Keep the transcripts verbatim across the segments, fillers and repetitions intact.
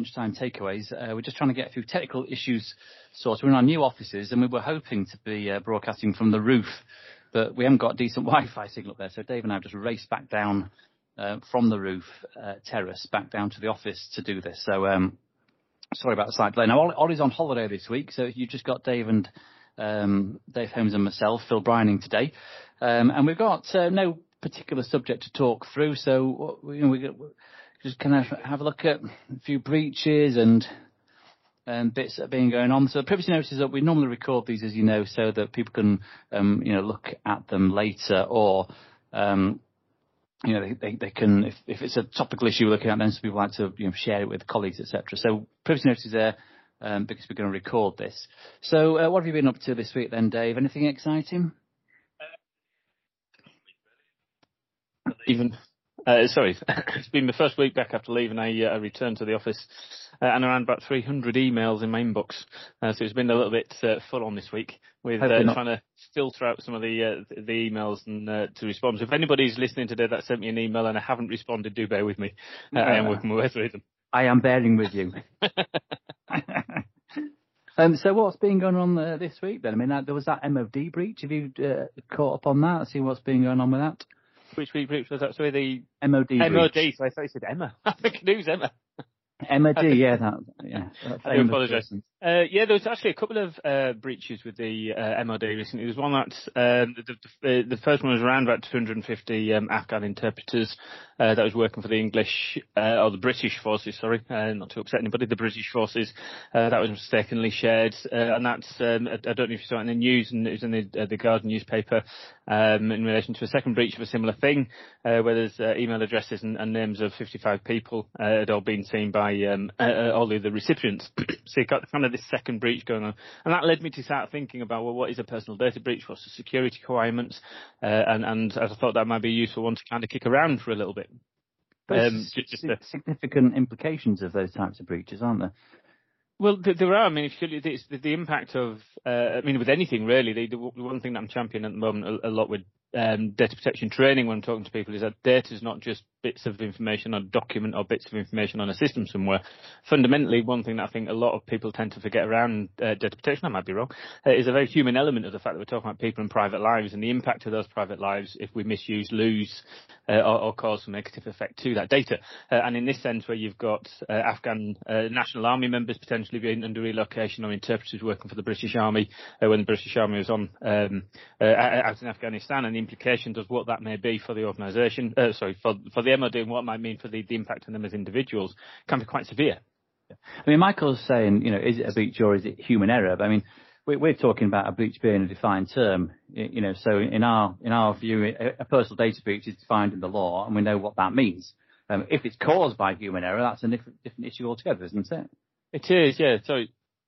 lunchtime takeaways. Uh, we're just trying to get a few technical issues sorted. We're in our new offices, and we were hoping to be uh, broadcasting from the roof, but we haven't got a decent Wi-Fi signal up there. So Dave and I have just raced back down uh, from the roof uh, terrace back down to the office to do this. So um, sorry about the slight delay. Now, Ollie's on holiday this week, so you've just got Dave and um, Dave Holmes and myself, Phil Brining today, um, and we've got uh, no particular subject to talk through. So you know, we just kind of have a look at a few breaches and and bits that have been going on. So privacy notices that we normally record these, as you know, so that people can um, you know look at them later, or um, you know they, they, they can, if, if it's a topical issue we're looking at, then some people like to you know share it with colleagues, et cetera. So privacy notices there um, because we're going to record this. So uh, what have you been up to this week then, Dave? Anything exciting? Even uh, sorry, it's been the first week back after leaving. I, uh, I returned to the office uh, and around about three hundred emails in my inbox. Uh, so it's been a little bit uh, full on this week with uh, trying to filter out some of the uh, the emails and uh, to respond. So if anybody's listening today that sent me an email and I haven't responded, do bear with me. Uh, uh, I am working my way through them. I am bearing with you. um, so what's been going on uh, this week then? I mean, that, there was that M O D breach. Have you uh, caught up on that? See what's been going on with that? Which breach was that? Sorry, the M O D. M O D. So I thought you said Emma. I think it was Emma. M O D, yeah, that, yeah. I do apologise. Uh, yeah, there was actually a couple of uh, breaches with the uh, M O D recently. There was one that um, the, the, the first one was around about two hundred fifty um, Afghan interpreters uh, that was working for the English uh, or the British forces. Sorry, uh, not to upset anybody. The British forces uh, that was mistakenly shared, uh, and that's um, I, I don't know if you saw it in the news, and it was in the, uh, the Guardian newspaper um, in relation to a second breach of a similar thing, uh, where there's uh, email addresses and, and names of fifty-five people uh, had all been seen by um, uh, all of the recipients. So you got kind of this second breach going on, and that led me to start thinking about, well, what is a personal data breach? What's the security requirements? Uh, and, and I thought that might be a useful one to kind of kick around for a little bit. Um, just, just the significant implications of those types of breaches, aren't there? Well, there are. I mean, if you look at the, the impact of, uh, I mean, with anything really, the, the one thing that I'm championing at the moment a, a lot with um, data protection training when I'm talking to people is that data is not just bits of information on a document or bits of information on a system somewhere. Fundamentally, one thing that I think a lot of people tend to forget around uh, data protection, I might be wrong, uh, is a very human element of the fact that we're talking about people and private lives and the impact of those private lives if we misuse, lose, uh, or, or cause some negative effect to that data. Uh, and in this sense, where you've got uh, Afghan uh, National Army members potentially being under relocation, or interpreters working for the British Army uh, when the British Army was on um, uh, out in Afghanistan, and the implications of what that may be for the organisation, uh, sorry, for for the M O D and what it might mean for the, the impact on them as individuals can be quite severe. I mean, Michael's saying, you know, is it a breach or is it human error? But I mean, we're, we're talking about a breach being a defined term, you know. So in our in our view, a, a personal data breach is defined in the law, and we know what that means. Um, if it's caused by human error, that's a different, different issue altogether, isn't it? It is, yeah. So,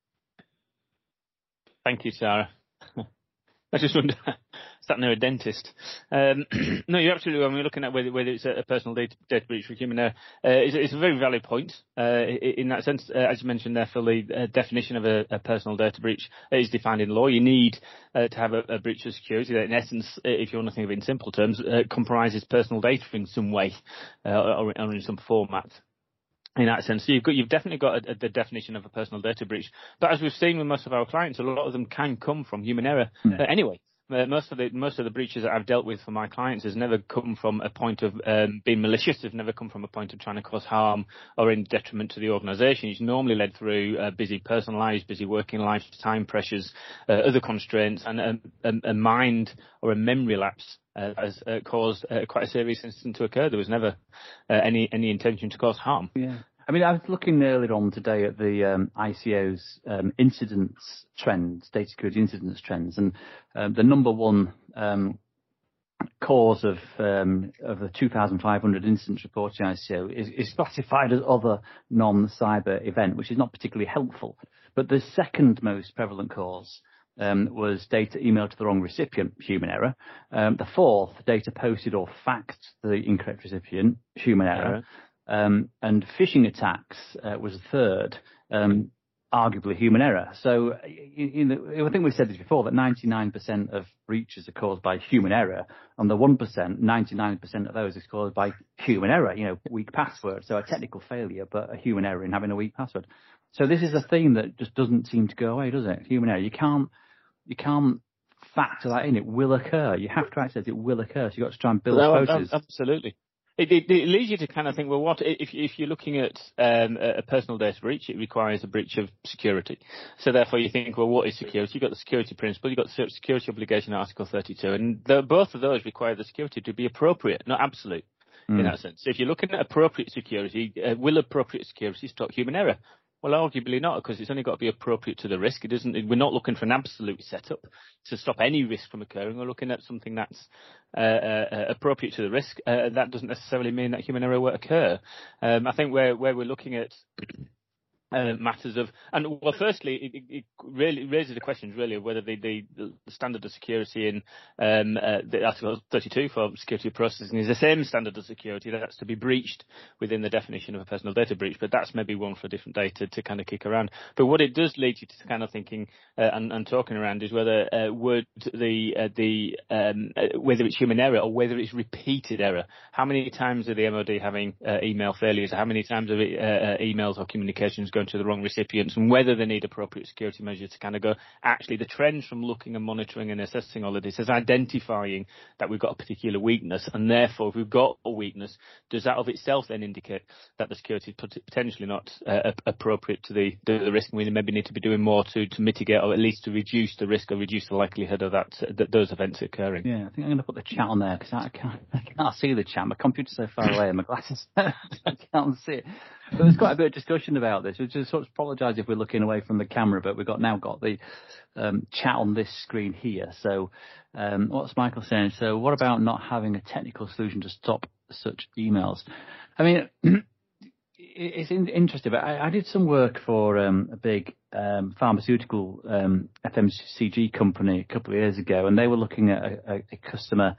thank you, Sarah. I just wonder, sat near a dentist. Um, no, you're absolutely right. When we're looking at whether, whether it's a, a personal data, data breach with human error, uh, it's, it's a very valid point. Uh, in that sense, uh, as you mentioned there, Phil, the uh, definition of a, a personal data breach is defined in law. You need uh, to have a, a breach of security that, in essence, if you want to think of it in simple terms, uh, comprises personal data in some way uh, or, or in some format. In that sense, so you've got, you've definitely got a, a, the definition of a personal data breach. But as we've seen with most of our clients, a lot of them can come from human error yeah. uh, anyway. Uh, most of the most of the breaches that I've dealt with for my clients has never come from a point of um, being malicious. They've never come from a point of trying to cause harm or in detriment to the organisation. It's normally led through uh, busy personal lives, busy working lives, time pressures, uh, other constraints, and a, a, a mind or a memory lapse uh, has uh, caused uh, quite a serious incident to occur. There was never uh, any any intention to cause harm. Yeah. I mean, I was looking earlier on today at the um, I C O's um, incidents trends, data security incidents trends, and um, the number one um, cause of um, of the two thousand five hundred incidents reported in I C O is, is classified as other non-cyber event, which is not particularly helpful. But the second most prevalent cause um, was data emailed to the wrong recipient, human error. Um, the fourth, data posted or faxed to the incorrect recipient, human error. Um, and phishing attacks uh, was the third. Um, arguably human error. So, you know, I think we've said this before, that ninety-nine percent of breaches are caused by human error, and the one percent, ninety-nine percent of those is caused by human error, you know, weak password. So a technical failure, but a human error in having a weak password. So this is a theme that just doesn't seem to go away, does it? Human error. You can't, you can't factor that in. It will occur. You have to accept it will occur. So you've got to try and build no, approaches. Absolutely. It, it, it leads you to kind of think, well, what if, if you're looking at um, a personal data breach? It requires a breach of security. So therefore, you think, well, what is security? You've got the security principle, you've got the security obligation, Article thirty-two, and the, both of those require the security to be appropriate, not absolute. Mm. In that sense, so if you're looking at appropriate security, uh, will appropriate security stop human error? Well, arguably not, because it's only got to be appropriate to the risk. It isn't. We're not looking for an absolute setup to stop any risk from occurring. We're looking at something that's uh, uh, appropriate to the risk. Uh, that doesn't necessarily mean that human error will occur. Um, I think where where we're looking at Uh, matters of, and well, firstly, it, it really raises the questions really of whether the, the, the standard of security in um, uh, the Article thirty-two for security processing is the same standard of security that's to be breached within the definition of a personal data breach. But that's maybe one for a different day to, to kind of kick around. But what it does lead you to kind of thinking uh, and, and talking around is whether uh, would the uh, the um, uh, whether it's human error or whether it's repeated error. How many times are the M O D having uh, email failures? How many times are it, uh, uh, emails or communications going to the wrong recipients, and whether they need appropriate security measures to kind of go, actually the trends from looking and monitoring and assessing all of this is identifying that we've got a particular weakness, and therefore if we've got a weakness, does that of itself then indicate that the security is potentially not uh, appropriate to the, the, the risk, and we maybe need to be doing more to, to mitigate or at least to reduce the risk or reduce the likelihood of that, that those events occurring? Yeah, I think I'm going to put the chat on there because I can't, I can't see the chat. My computer's so far away and my glasses, I can't see it. But there's quite a bit of discussion about this. We just sort of apologise if we're looking away from the camera, but we've got now got the um, chat on this screen here. So um, what's Michael saying? So what about not having a technical solution to stop such emails? I mean, it's in, interesting, but I, I did some work for um, a big um, pharmaceutical um, F M C G company a couple of years ago, and they were looking at a, a, a customer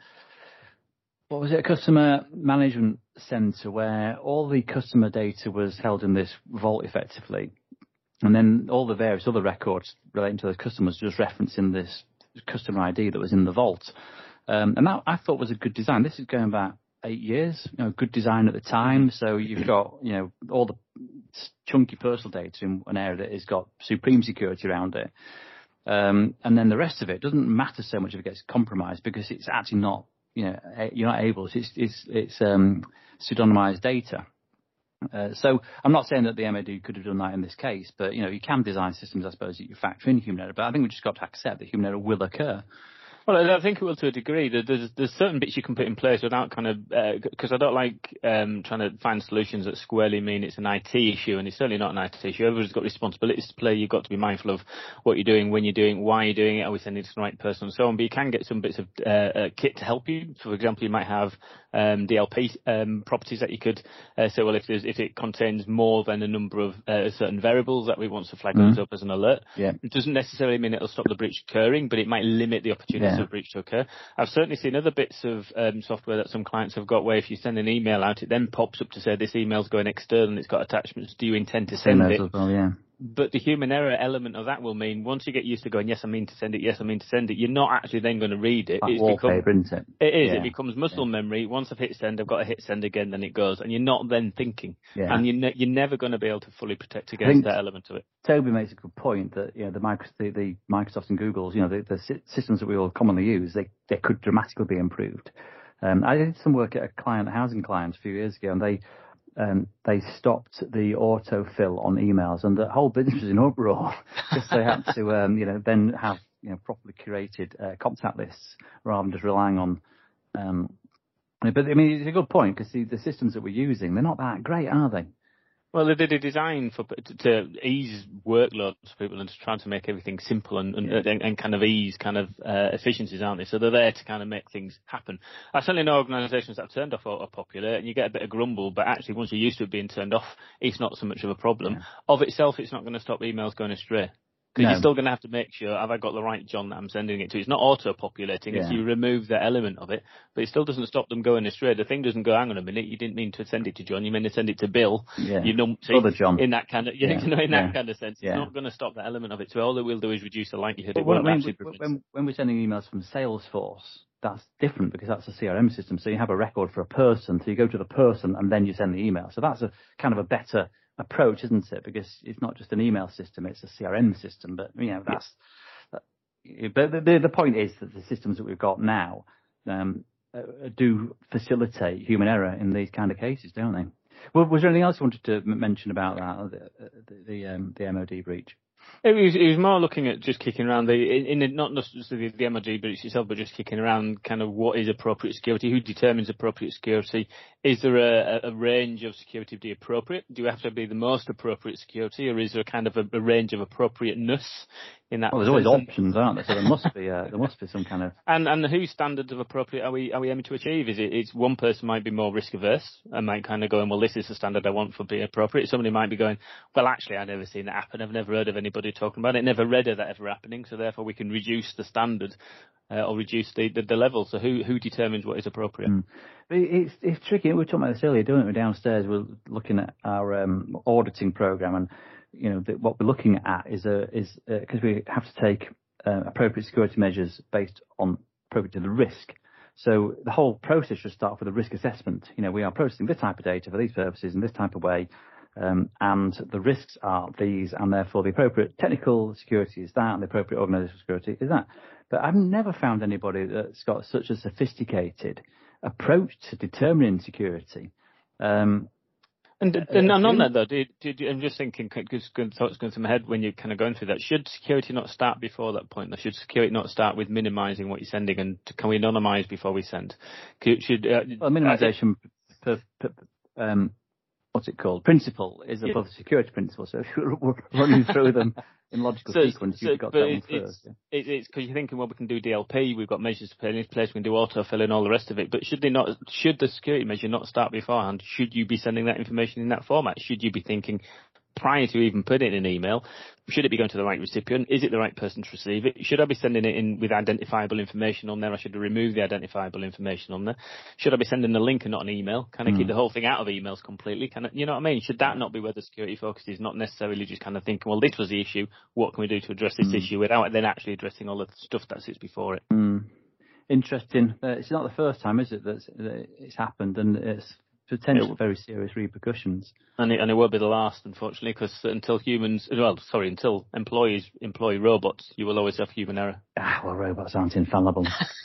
What was it? A customer management center where all the customer data was held in this vault effectively. And then all the various other records relating to those customers just referencing this customer I D that was in the vault. Um, and that I thought was a good design. This is going back eight years, you know, good design at the time. So you've got, you know, all the chunky personal data in an area that has got supreme security around it. Um, and then the rest of it doesn't matter so much if it gets compromised because it's actually not, you know, you're not able. It's it's it's um, pseudonymized data. Uh, so I'm not saying that the M O D could have done that in this case, but you know, you can design systems, I suppose, that you factor in human error. But I think we just got to accept that human error will occur. Well, I think it will to a degree. There's there's certain bits you can put in place without kind of because uh, I don't like um, trying to find solutions that squarely mean it's an I T issue, and it's certainly not an I T issue. Everyone's got responsibilities to play. You've got to be mindful of what you're doing, when you're doing, why you're doing it, are we sending it to the right person, and so on. But you can get some bits of uh, uh, kit to help you. So, for example, you might have um, D L P um, properties that you could uh, say, well, if there's, if it contains more than a number of uh, certain variables that we want to flag mm-hmm. those up as an alert. Yeah. It doesn't necessarily mean it'll stop the breach occurring, but it might limit the opportunity yeah. of breach to occur. I've certainly seen other bits of um, software that some clients have got where if you send an email out, it then pops up to say this email's going external and it's got attachments. Do you intend to send it? As well, yeah. But the human error element of that will mean once you get used to going, yes, I mean to send it, yes, I mean to send it, you're not actually then going to read it. Like It's wallpaper, become, isn't it? It is. Yeah. It becomes muscle yeah. memory. Once I've hit send, I've got to hit send again, then it goes. And you're not then thinking. Yeah. And you're, ne- you're never going to be able to fully protect against that element of it. Toby makes a good point that, you know, the, Microsoft, the, the Microsoft and Google's, you know, the, the systems that we all commonly use, they, they could dramatically be improved. Um, I did some work at a client, a housing client a few years ago, and they, Um, they stopped the autofill on emails, and the whole business was in uproar because they had to, um, you know, then have you know properly curated uh, contact lists rather than just relying on. Um, but I mean, it's a good point because the, the systems that we're using, they're not that great, are they? Well, they did a design for to, to ease workloads for people and to try to make everything simple and, and, yeah. and, and kind of ease kind of uh, efficiencies, aren't they? So they're there to kind of make things happen. I certainly know organisations that have turned off are, are popular, and you get a bit of grumble, but actually once you're used to it being turned off, it's not so much of a problem. Yeah. Of itself, it's not going to stop emails going astray. Because no. you're still going to have to make sure, have I got the right John that I'm sending it to? It's not auto-populating. Yeah. It's you remove that element of it, but it still doesn't stop them going astray. The thing doesn't go, hang on a minute, you didn't mean to send it to John, you meant to send it to Bill. Yeah. You know, see, Other John. in that kind of, yeah, Yeah. you know, in that Yeah. kind of sense. Yeah. It's not going to stop that element of it. So all it will do is reduce the likelihood But it what won't I mean, actually when, prevent. when, when we're sending emails from Salesforce, that's different because that's a C R M system. So you have a record for a person, so you go to the person and then you send the email. So that's a kind of a better approach, isn't it? Because it's not just an email system, it's a C R M system. But, you know, that's, yeah. But the, the, the point is that the systems that we've got now um, uh, do facilitate human error in these kind of cases, don't they? Well, was there anything else you wanted to m- mention about that, the the, the, um, the M O D breach? It was, it was more looking at just kicking around the, in, in not necessarily the M O D breach itself, but just kicking around kind of what is appropriate security, who determines appropriate security, is there a, a range of security to be appropriate? Do you have to be the most appropriate security, or is there kind of a, a range of appropriateness in that? Well, there's always options, aren't there? So there must be uh, there must be some kind of and and whose standards of appropriate are we are we aiming to achieve? Is it it's one person might be more risk averse and might kind of going, well, this is the standard I want for being appropriate. Somebody might be going, well, actually, I've never seen that happen. I've never heard of anybody talking about it. Never read of that ever happening. So therefore, we can reduce the standard uh, or reduce the, the the level. So who who determines what is appropriate? Mm. It's it's tricky. We were talking about this earlier, don't we? Downstairs, we're looking at our um, auditing program, and you know the, what we're looking at is a is because uh, we have to take uh, appropriate security measures based on appropriate to the risk. So the whole process should start with a risk assessment. You know, we are processing this type of data for these purposes in this type of way, um, and the risks are these, and therefore the appropriate technical security is that, and the appropriate organizational security is that. But I've never found anybody that's got such a sophisticated approach to determining security. Um, and and on that though, do, do, do, I'm just thinking, because thoughts going through my head when you're kind of going through that. Should security not start before that point? Or should security not start with minimising what you're sending, and can we anonymise before we send? Should uh, well, minimisation, uh, per, per, um, what's it called? Principle is above yeah. security principle. So if you're running through them in logical so, sequence, so, you've got that one first. Yeah. It's because you're thinking, well, we can do D L P, we've got measures to put in place, we can do autofill and all the rest of it. But should they not? Should the security measure not start beforehand? Should you be sending that information in that format? Should you be thinking, prior to even putting it in an email, should it be going to the right recipient? Is it the right person to receive it? Should I be sending it in with identifiable information on there? I should remove the identifiable information on there. Should I be sending a link and not an email? Can I mm. keep the whole thing out of emails completely? Can I, you know what I mean? Should that not be where the security focus is? Not necessarily just kind of thinking, well, this was the issue. What can we do to address this mm. issue without then actually addressing all the stuff that sits before it? Mm. Interesting. Uh, it's not the first time, is it, that it's happened, and it's potential very serious repercussions. And it, and it won't be the last, unfortunately, because until humans, well, sorry, until employees employ robots, you will always have human error. Ah, well, robots aren't infallible.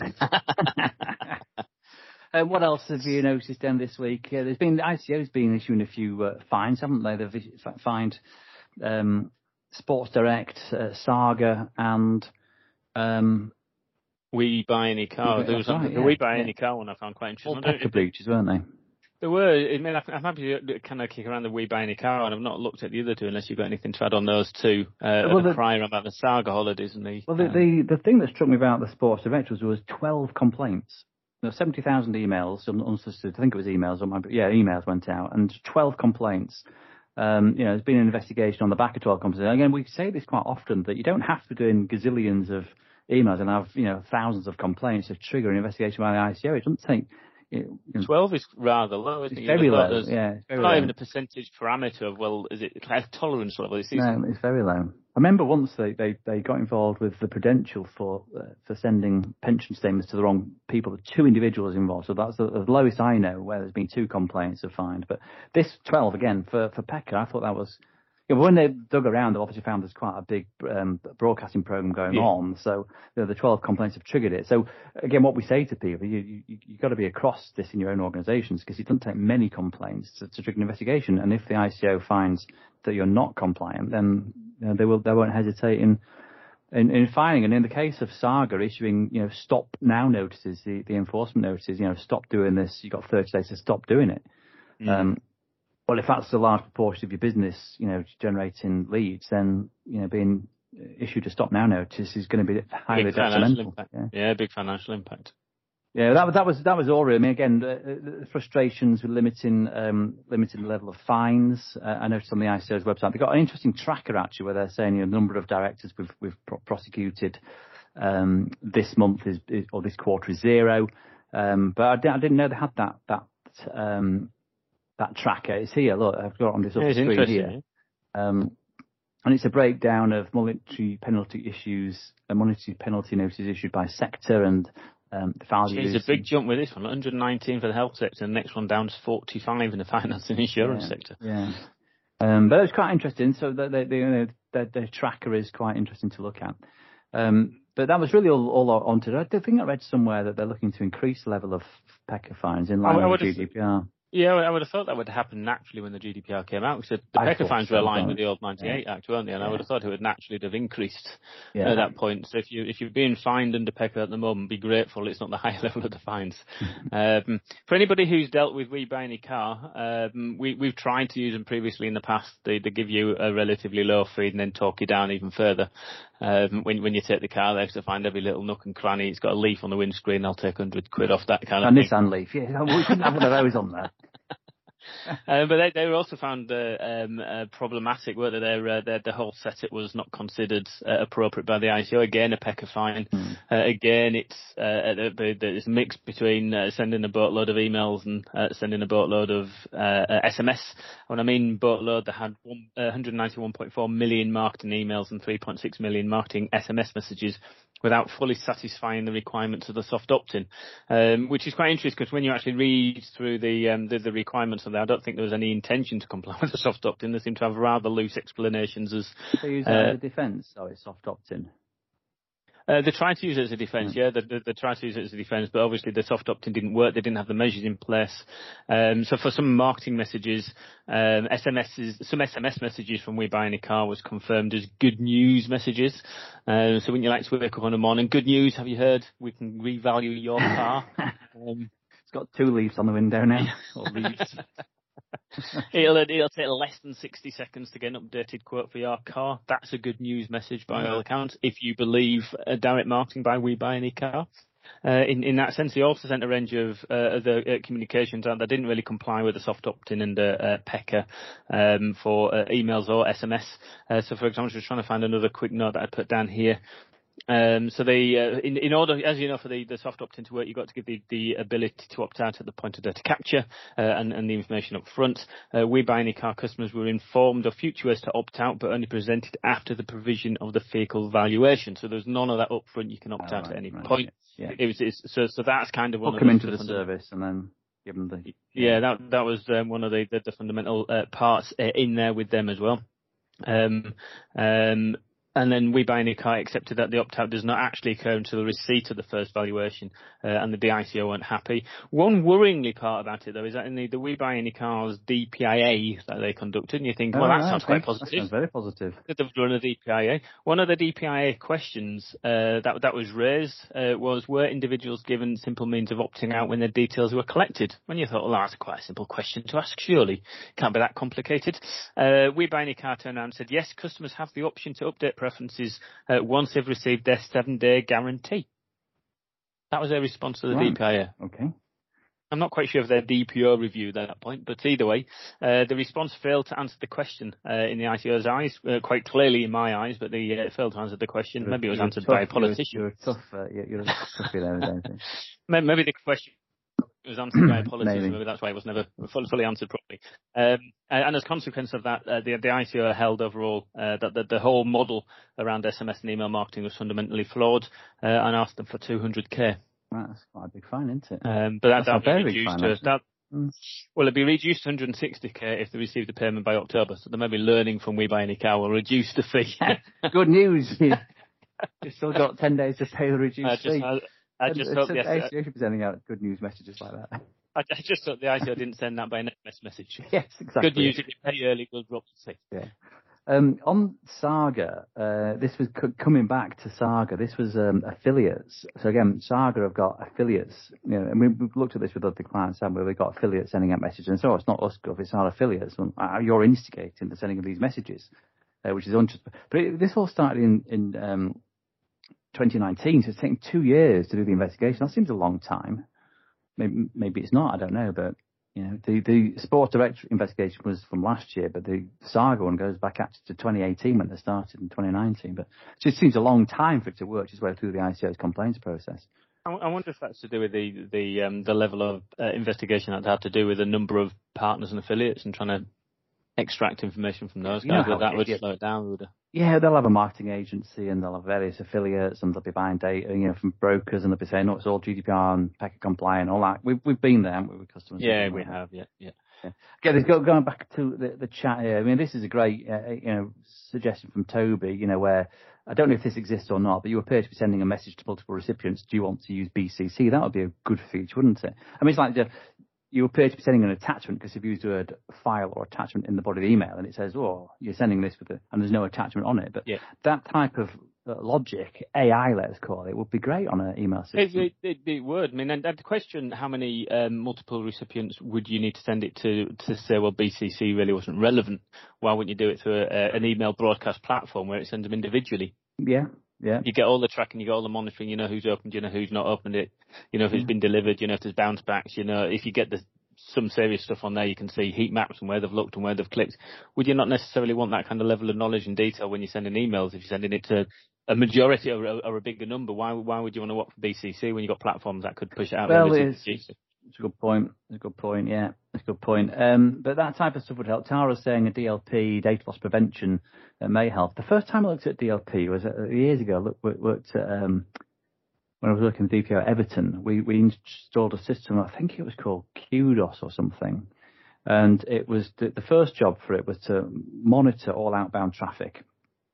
uh, what else have you noticed then this week? Uh, there's been, the I C O's been issuing a few uh, fines, haven't they? They've fined um, Sports Direct, uh, Saga, and um, We Buy Any Car. There was right, yeah, the We Buy yeah. Any Car one I found quite interesting. All Pekka breaches, weren't they? There were. I mean, I'm happy to kind of kick around the We Buy Any Car, and I've not looked at the other two unless you've got anything to add on those two. Uh, well, the prior about the Saga holidays and the. Well, the, um, the the thing that struck me about the Sports Direct was, was twelve complaints. There were seventy thousand emails, unsolicited. I think it was emails. Yeah, emails went out, and twelve complaints. Um, you know, there's been an investigation on the back of twelve complaints. Again, we say this quite often that you don't have to be doing gazillions of emails and have you know thousands of complaints to trigger an investigation by the I C O. It doesn't take. You know, twelve is rather low, isn't it's it? Very low, yeah. It's very not low. even a percentage parameter of, well, is it a tolerance level? It's no, it's very low. I remember once they, they, they got involved with the Prudential for uh, for sending pension statements to the wrong people. There were two individuals involved, so that's the, the lowest I know where there's been two complaints of fined. But this twelve, again, for, for Pekka, I thought that was... Yeah, when they dug around, they obviously found there's quite a big um, broadcasting program going yeah. on. So you know, the twelve complaints have triggered it. So again, what we say to people, you you you got to be across this in your own organisations because it doesn't take many complaints to, to trigger an investigation. And if the I C O finds that you're not compliant, then you know, they will they won't hesitate in, in in fining. And in the case of Saga issuing you know stop now notices, the the enforcement notices, you know stop doing this. You have got thirty days to stop doing it. Mm. Um, Well, if that's a large proportion of your business, you know, generating leads, then, you know, being issued a stop now notice is going to be highly big detrimental. Yeah. yeah, big financial impact. Yeah, that was that was that was all really. I mean, again, the, the frustrations with limiting um, limiting the level of fines. Uh, I noticed on the I C O's website they've got an interesting tracker actually, where they're saying, you know, the number of directors we've we've pro- prosecuted um, this month is, is or this quarter is zero. Um, but I, di- I didn't know they had that that um, that tracker. It's here. Look, I've got it on this upper yeah, screen here. Yeah. Um, and it's a breakdown of monetary penalty issues, uh, monetary penalty notices issued by sector and Um, the It's a big jump with this one. one hundred nineteen for the health sector, and the next one down to forty-five in the finance and insurance yeah, sector. Yeah, um, but it's quite interesting. So the the, the, you know, the the tracker is quite interesting to look at. Um, but that was really all, all on to it. I think I read somewhere that they're looking to increase the level of P E C A fines in line I, I with the G D P R. Yeah, I would have thought that would happen naturally when the G D P R came out. Because the P E C A fines were aligned with the old ninety-eight yeah. Act, weren't they? And yeah. I would have thought it would naturally have increased yeah. at that point. So if you if you're being fined under P E C A at the moment, be grateful it's not the high level of the fines. um, for anybody who's dealt with We Buy Any Car, um, we we've tried to use them previously in the past. They they give you a relatively low fee and then talk you down even further. Um, when when you take the car, they have to find every little nook and cranny. It's got a leaf on the windscreen. They'll take one hundred quid off that kind of and thing. And Nissan Leaf, yeah, we couldn't have one of those on there. uh, but they, they were also found uh, um, uh, problematic, whether their, uh, their the whole setup was not considered uh, appropriate by the I C O. Again, a P E C A fine. Mm. Uh, again, it's uh, the, the, the, it's mixed between uh, sending a boatload of emails and uh, sending a boatload of uh, uh, S M S. When I mean boatload, they had one, uh, one hundred ninety-one point four million marketing emails and three point six million marketing S M S messages, without fully satisfying the requirements of the soft opt-in, um, which is quite interesting because when you actually read through the, um, the the requirements of that, I don't think there was any intention to comply with the soft opt-in. They seem to have rather loose explanations as. They use that uh, as a defence. Oh, it's soft opt-in. Uh, they tried to use it as a defence, yeah. They, they, they tried to use it as a defence, but obviously the soft opt-in didn't work. They didn't have the measures in place. Um, so for some marketing messages, um, S M Ss, some S M S messages from We Buy Any Car was confirmed as good news messages. Uh, so wouldn't you like to wake up in the morning? Good news, have you heard? We can revalue your car. um, it's got two leaves on the window now. Or leaves. it'll, it'll take less than sixty seconds to get an updated quote for your car. That's a good news message by yeah. all accounts, if you believe uh, direct marketing by We Buy Any Car. Uh, in, in that sense, he also sent a range of uh, other uh, communications out that didn't really comply with the soft opt-in and uh, uh, P E C A um, for uh, emails or S M S. Uh, so, for example, I was trying to find another quick note that I put down here. Um, so they, uh, in, in order, as you know, for the, the soft opt-in to work, you've got to give the, the ability to opt out at the point of data capture uh, and, and the information up front. Uh, We Buy Any Car customers were informed of future ways to opt out, but only presented after the provision of the vehicle valuation. So there's none of that up front. You can opt oh, out right, at any right, point. Yeah. It was, it's, so, so that's kind of one we'll of come into the service and then give them the. Yeah, yeah that that was um, one of the, the, the fundamental uh, parts uh, in there with them as well. Um, um, And then We Buy Any Car accepted that the opt-out does not actually occur until the receipt of the first valuation, uh, and the I C O weren't happy. One worryingly part about it, though, is that in the, the We Buy Any Car's D P I A that they conducted, and you think, well, oh, that right, sounds quite positive. That sounds very positive. They've done a D P I A. One of the D P I A questions uh, that that was raised uh, was, were individuals given simple means of opting out when their details were collected? When you thought, well, that's quite a simple question to ask, surely. Can't be that complicated. Uh, We Buy Any Car turned around and said, yes, customers have the option to update preferences uh, once they've received their seven-day guarantee. That was their response to the right. D P I A. Okay. I'm not quite sure if their D P O reviewed at that point, but either way, uh, the response failed to answer the question uh, in the I C O's eyes, uh, quite clearly in my eyes, but they uh, failed to answer the question. You're, maybe it was answered tough, by a politician. You're, you're tough, uh, you're, you're a tough there, don't you? Maybe the question was answered by a politician, maybe. maybe that's why it was never fully, fully answered properly. Um, and as a consequence of that, uh, the, the I C O held overall uh, that the, the whole model around S M S and email marketing was fundamentally flawed uh, and asked them for two hundred K. That's quite a big fine, isn't it? Um, but that, that'll be reduced fine, to that. Mm. Well, it'll be reduced to one hundred sixty K if they receive the payment by October. So they may be learning from We Buy Any Car will reduce the fee. Good news. You've still got ten days to pay the reduced I just, fee. I, I just it's hope the the A C O should be sending out good news messages like that. I, I just hope the I C O didn't send that by an S M S message. Yes, exactly. Good news if you pay early, we'll drop the fee. Yeah. Um, on Saga, uh, this was c- coming back to Saga. This was um, affiliates. So again, Saga have got affiliates. You know, and we, we've looked at this with other clients, haven't we? We've got affiliates sending out messages, and so oh, it's not us, Gov, it's our affiliates. And, uh, you're instigating the sending of these messages, uh, which is untrust. But it, this all started in in um, twenty nineteen, so it's taken two years to do the investigation. That seems a long time. Maybe, maybe it's not, I don't know, but, you know, the, the Sports Direct investigation was from last year, but the Saga one goes back actually to twenty eighteen when they started in twenty nineteen. But it just seems a long time for it to work its way through the I C O's complaints process. I wonder if that's to do with the the um, the level of uh, investigation that had to do with the number of partners and affiliates and trying to extract information from those guys. That, that would slow it down, would it? Yeah, they'll have a marketing agency and they'll have various affiliates and they'll be buying data, you know, from brokers and they'll be saying, no, it's all G D P R and P E C A compliant, all that. We've we've been there, haven't we, with customers? Yeah, we have. Yeah, yeah. Yeah. Okay, going back to the, the chat here. I mean, this is a great, uh, you know, suggestion from Toby. You know, where I don't know if this exists or not, but you appear to be sending a message to multiple recipients. Do you want to use B C C? That would be a good feature, wouldn't it? I mean, it's like the, you appear to be sending an attachment because if you use the word file or attachment in the body of the email, and it says, "Oh, you're sending this with," a, and there's no attachment on it. But yeah. that type of uh, logic, A I, let's call it, would be great on an email system. It, it, it, it would. I mean, and the question: how many um, multiple recipients would you need to send it to to say, well, B C C really wasn't relevant? Why wouldn't you do it through a, an email broadcast platform where it sends them individually? Yeah. Yeah. You get all the tracking, you get all the monitoring, you know who's opened, you know who's not opened it, you know if it's been delivered, you know if there's bounce backs, you know if you get the, some serious stuff on there, you can see heat maps and where they've looked and where they've clicked. Would you not necessarily want that kind of level of knowledge and detail when you're sending emails? If you're sending it to a majority or a, or a bigger number, why why would you want to opt for B C C when you've got platforms that could push it out? Well, it's, it's a good point. It's a good point. Yeah, it's a good point. Um, but that type of stuff would help. Tara's saying a D L P, data loss prevention, uh, may help. The first time I looked at D L P was uh, years ago. I looked, worked at, um, when I was working with D P O at Everton. We we installed a system. I think it was called Kudos or something. And it was the, the first job for it was to monitor all outbound traffic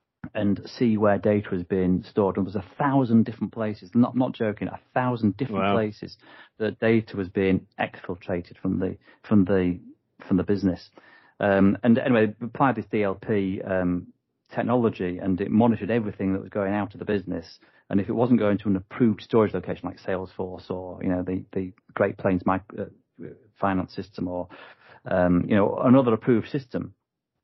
and see where data was being stored. And there was a thousand different places, not not joking, a thousand different wow. places that data was being exfiltrated from the from the from the business. Um, and anyway, we applied this D L P um, technology, and it monitored everything that was going out of the business. And if it wasn't going to an approved storage location like Salesforce or you know the the Great Plains micro, uh, finance system or um, you know another approved system,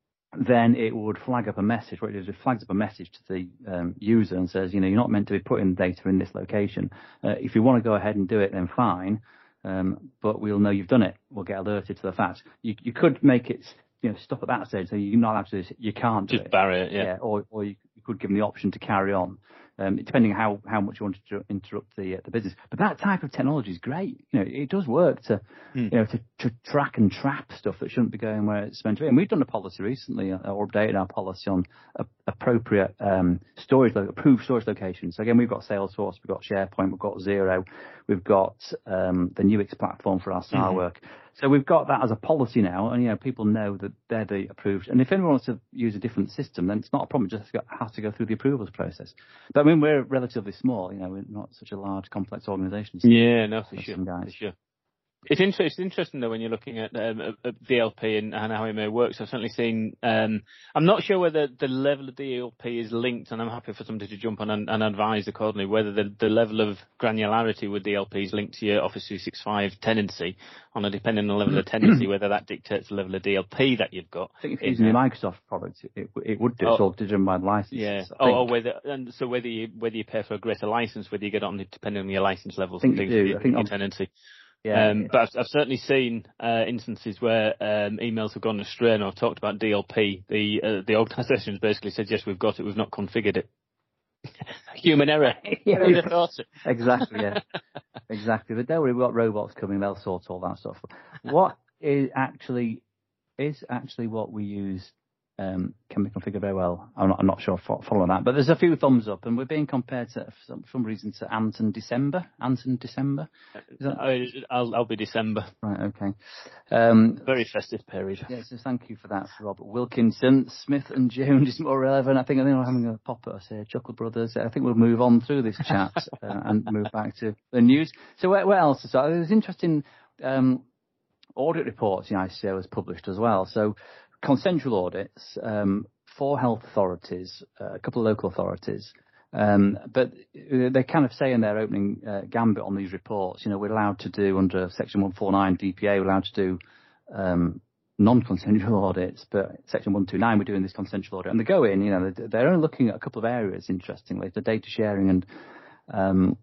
then it would flag up a message. What it is, it flags up a message to the um, user and says, you know, you're not meant to be putting data in this location. Uh, if you want to go ahead and do it, then fine. Um, but we'll know you've done it. We'll get alerted to the fact. You, you could make it, you know, stop at that stage. So you're not allowed to do this. You can't do Just it. barrier it, yeah. yeah or, or you, you could give them the option to carry on. Um, depending on how, how much you want to interrupt the uh, the business. But that type of technology is great. You know, it does work to, mm. you know, to, to track and trap stuff that shouldn't be going where it's meant to be. And we've done a policy recently, uh, or updated our policy on uh, appropriate um, storage, lo- approved storage locations. So again, we've got Salesforce, we've got SharePoint, we've got Xero, we've got um, the Nuix platform for our S A R mm-hmm. work. So we've got that as a policy now, and you know people know that they're the approved. And if anyone wants to use a different system, then it's not a problem. It just has to go through the approvals process. But I mean, we're relatively small. You know, we're not such a large, complex organisation. Yeah, no, for sure. Guys. For sure. It's, inter- it's interesting though when you're looking at um, a, a D L P and, and how it may work. So I've certainly seen. Um, I'm not sure whether the level of D L P is linked, and I'm happy for somebody to jump on and, and advise accordingly. Whether the, the level of granularity with D L P is linked to your Office three sixty-five tenancy, on a depending on the level of tenancy, whether that dictates the level of D L P that you've got. I think if you're using the Microsoft product, it, it would do. Oh, it's all driven by the license. Yeah. Or, or whether and so whether you whether you pay for a greater license, whether you get on depending on your license levels and things for your, I think your tenancy. Yeah, um, but I've, I've certainly seen uh, instances where um, emails have gone astray, and I've talked about D L P. The uh, the organisations basically said, yes, we've got it, we've not configured it. Human error. yeah, exactly, yeah. exactly. But don't worry, we've got robots coming, they'll sort all that stuff. What is actually, is actually what we use um, can be configured very well. I'm not, I'm not sure following that, but there's a few thumbs up, and we're being compared to, for some, for some reason, to Anton December. Anton December? That... I'll, I'll be December. Right, okay. Um, Very festive period. Yes, yeah, so thank you for that, Robert Wilkinson. Smith and Jones is more relevant. I think I think we're having a pop at us here. Chuckle Brothers. I think we'll move on through this chat uh, and move back to the news. So what, what else? So there's interesting um, audit reports the I C O has published as well. So consensual audits um, for health authorities, uh, a couple of local authorities, um, but they kind of say in their opening uh, gambit on these reports, you know, we're allowed to do under Section one forty-nine D P A, we're allowed to do um, non-consensual audits, but Section one twenty-nine, we're doing this consensual audit. And they go in, you know, they're only looking at a couple of areas, interestingly, the data sharing and um,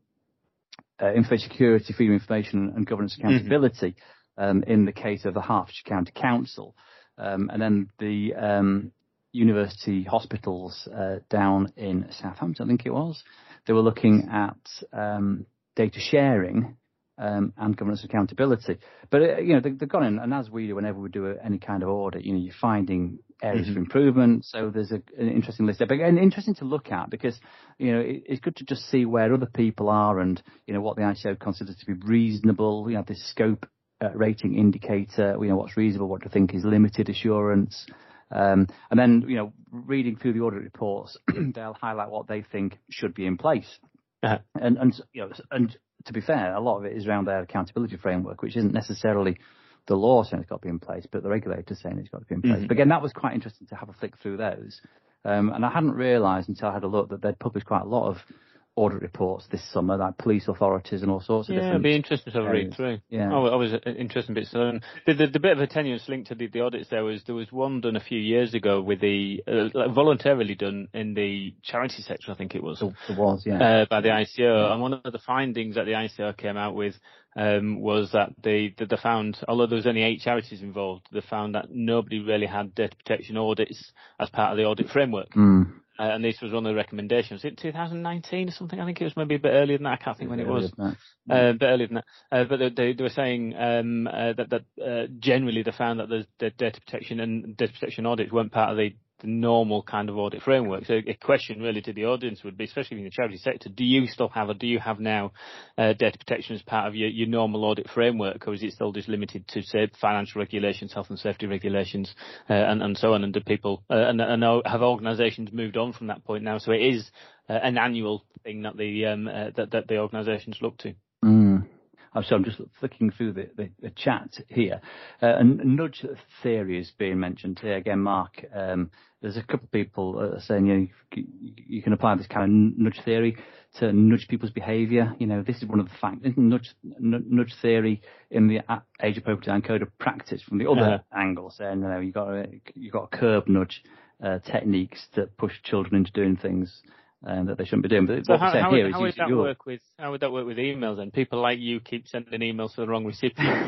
uh, information security, freedom of information and governance accountability mm-hmm. um, in the case of the Hertfordshire County Council. Um, and then the um, university hospitals uh, down in Southampton, I think it was, they were looking at um, data sharing Um, and governance accountability. But, uh, you know, they, they've gone in, and as we do whenever we do a, any kind of audit, you know, you're finding areas mm-hmm. for improvement. So there's a, an interesting list there. But again, interesting to look at because, you know, it, it's good to just see where other people are and, you know, what the I C O considers to be reasonable. You know, this scope uh, rating indicator, you know, what's reasonable, what to think is limited assurance. Um, and then, you know, reading through the audit reports, they'll highlight what they think should be in place. Uh-huh. And, and, you know, and, to be fair, a lot of it is around their accountability framework, which isn't necessarily the law saying it's got to be in place, but the regulator saying it's got to be in place. Mm-hmm. But again, that was quite interesting to have a flick through those. Um, and I hadn't realised until I had a look that they'd published quite a lot of audit reports this summer, like police authorities and all sorts of yeah, different. Yeah, it'd be interesting to have a read through. Yeah, oh, I was interesting bits. So the, the, the bit of a tenuous link to the, the audits there was there was one done a few years ago with the uh, like voluntarily done in the charity sector, I think it was. It was, yeah, uh, by the I C O. And one of the findings that the I C O came out with um, was that they that they found, although there was only eight charities involved, they found that nobody really had data protection audits as part of the audit framework. Mm. Uh, and this was one of the recommendations. Was it two thousand nineteen or something? I think it was maybe a bit earlier than that. I can't think when it was. Uh, a bit earlier than that. Uh, but they, they were saying um, uh, that, that uh, generally they found that the, the data protection and data protection audits weren't part of the, the normal kind of audit framework. So a question really to the audience would be, especially in the charity sector, do you still have or do you have now uh, data protection as part of your, your normal audit framework, or is it still just limited to, say, financial regulations, health and safety regulations, uh, and, and so on? And do people uh, and, and have organisations moved on from that point now? So it is uh, an annual thing that the um, uh, that, that the organisations look to. Mm. So I'm just flicking through the, the, the chat here. Uh, and nudge theory is being mentioned here. Again, Mark, um, there's a couple of people uh, saying, you know, you, you can apply this kind of nudge theory to nudge people's behaviour. You know, this is one of the facts. Nudge, nudge theory in the age-appropriate design code of practice from the other uh-huh. angle, saying, you know, you've got to, you've got to curb nudge uh, techniques that push children into doing things Um, that they shouldn't be doing. But so what how, we're saying how, here would, is how would that your... work with how would that work with emails then? People like you keep sending emails to the wrong recipient.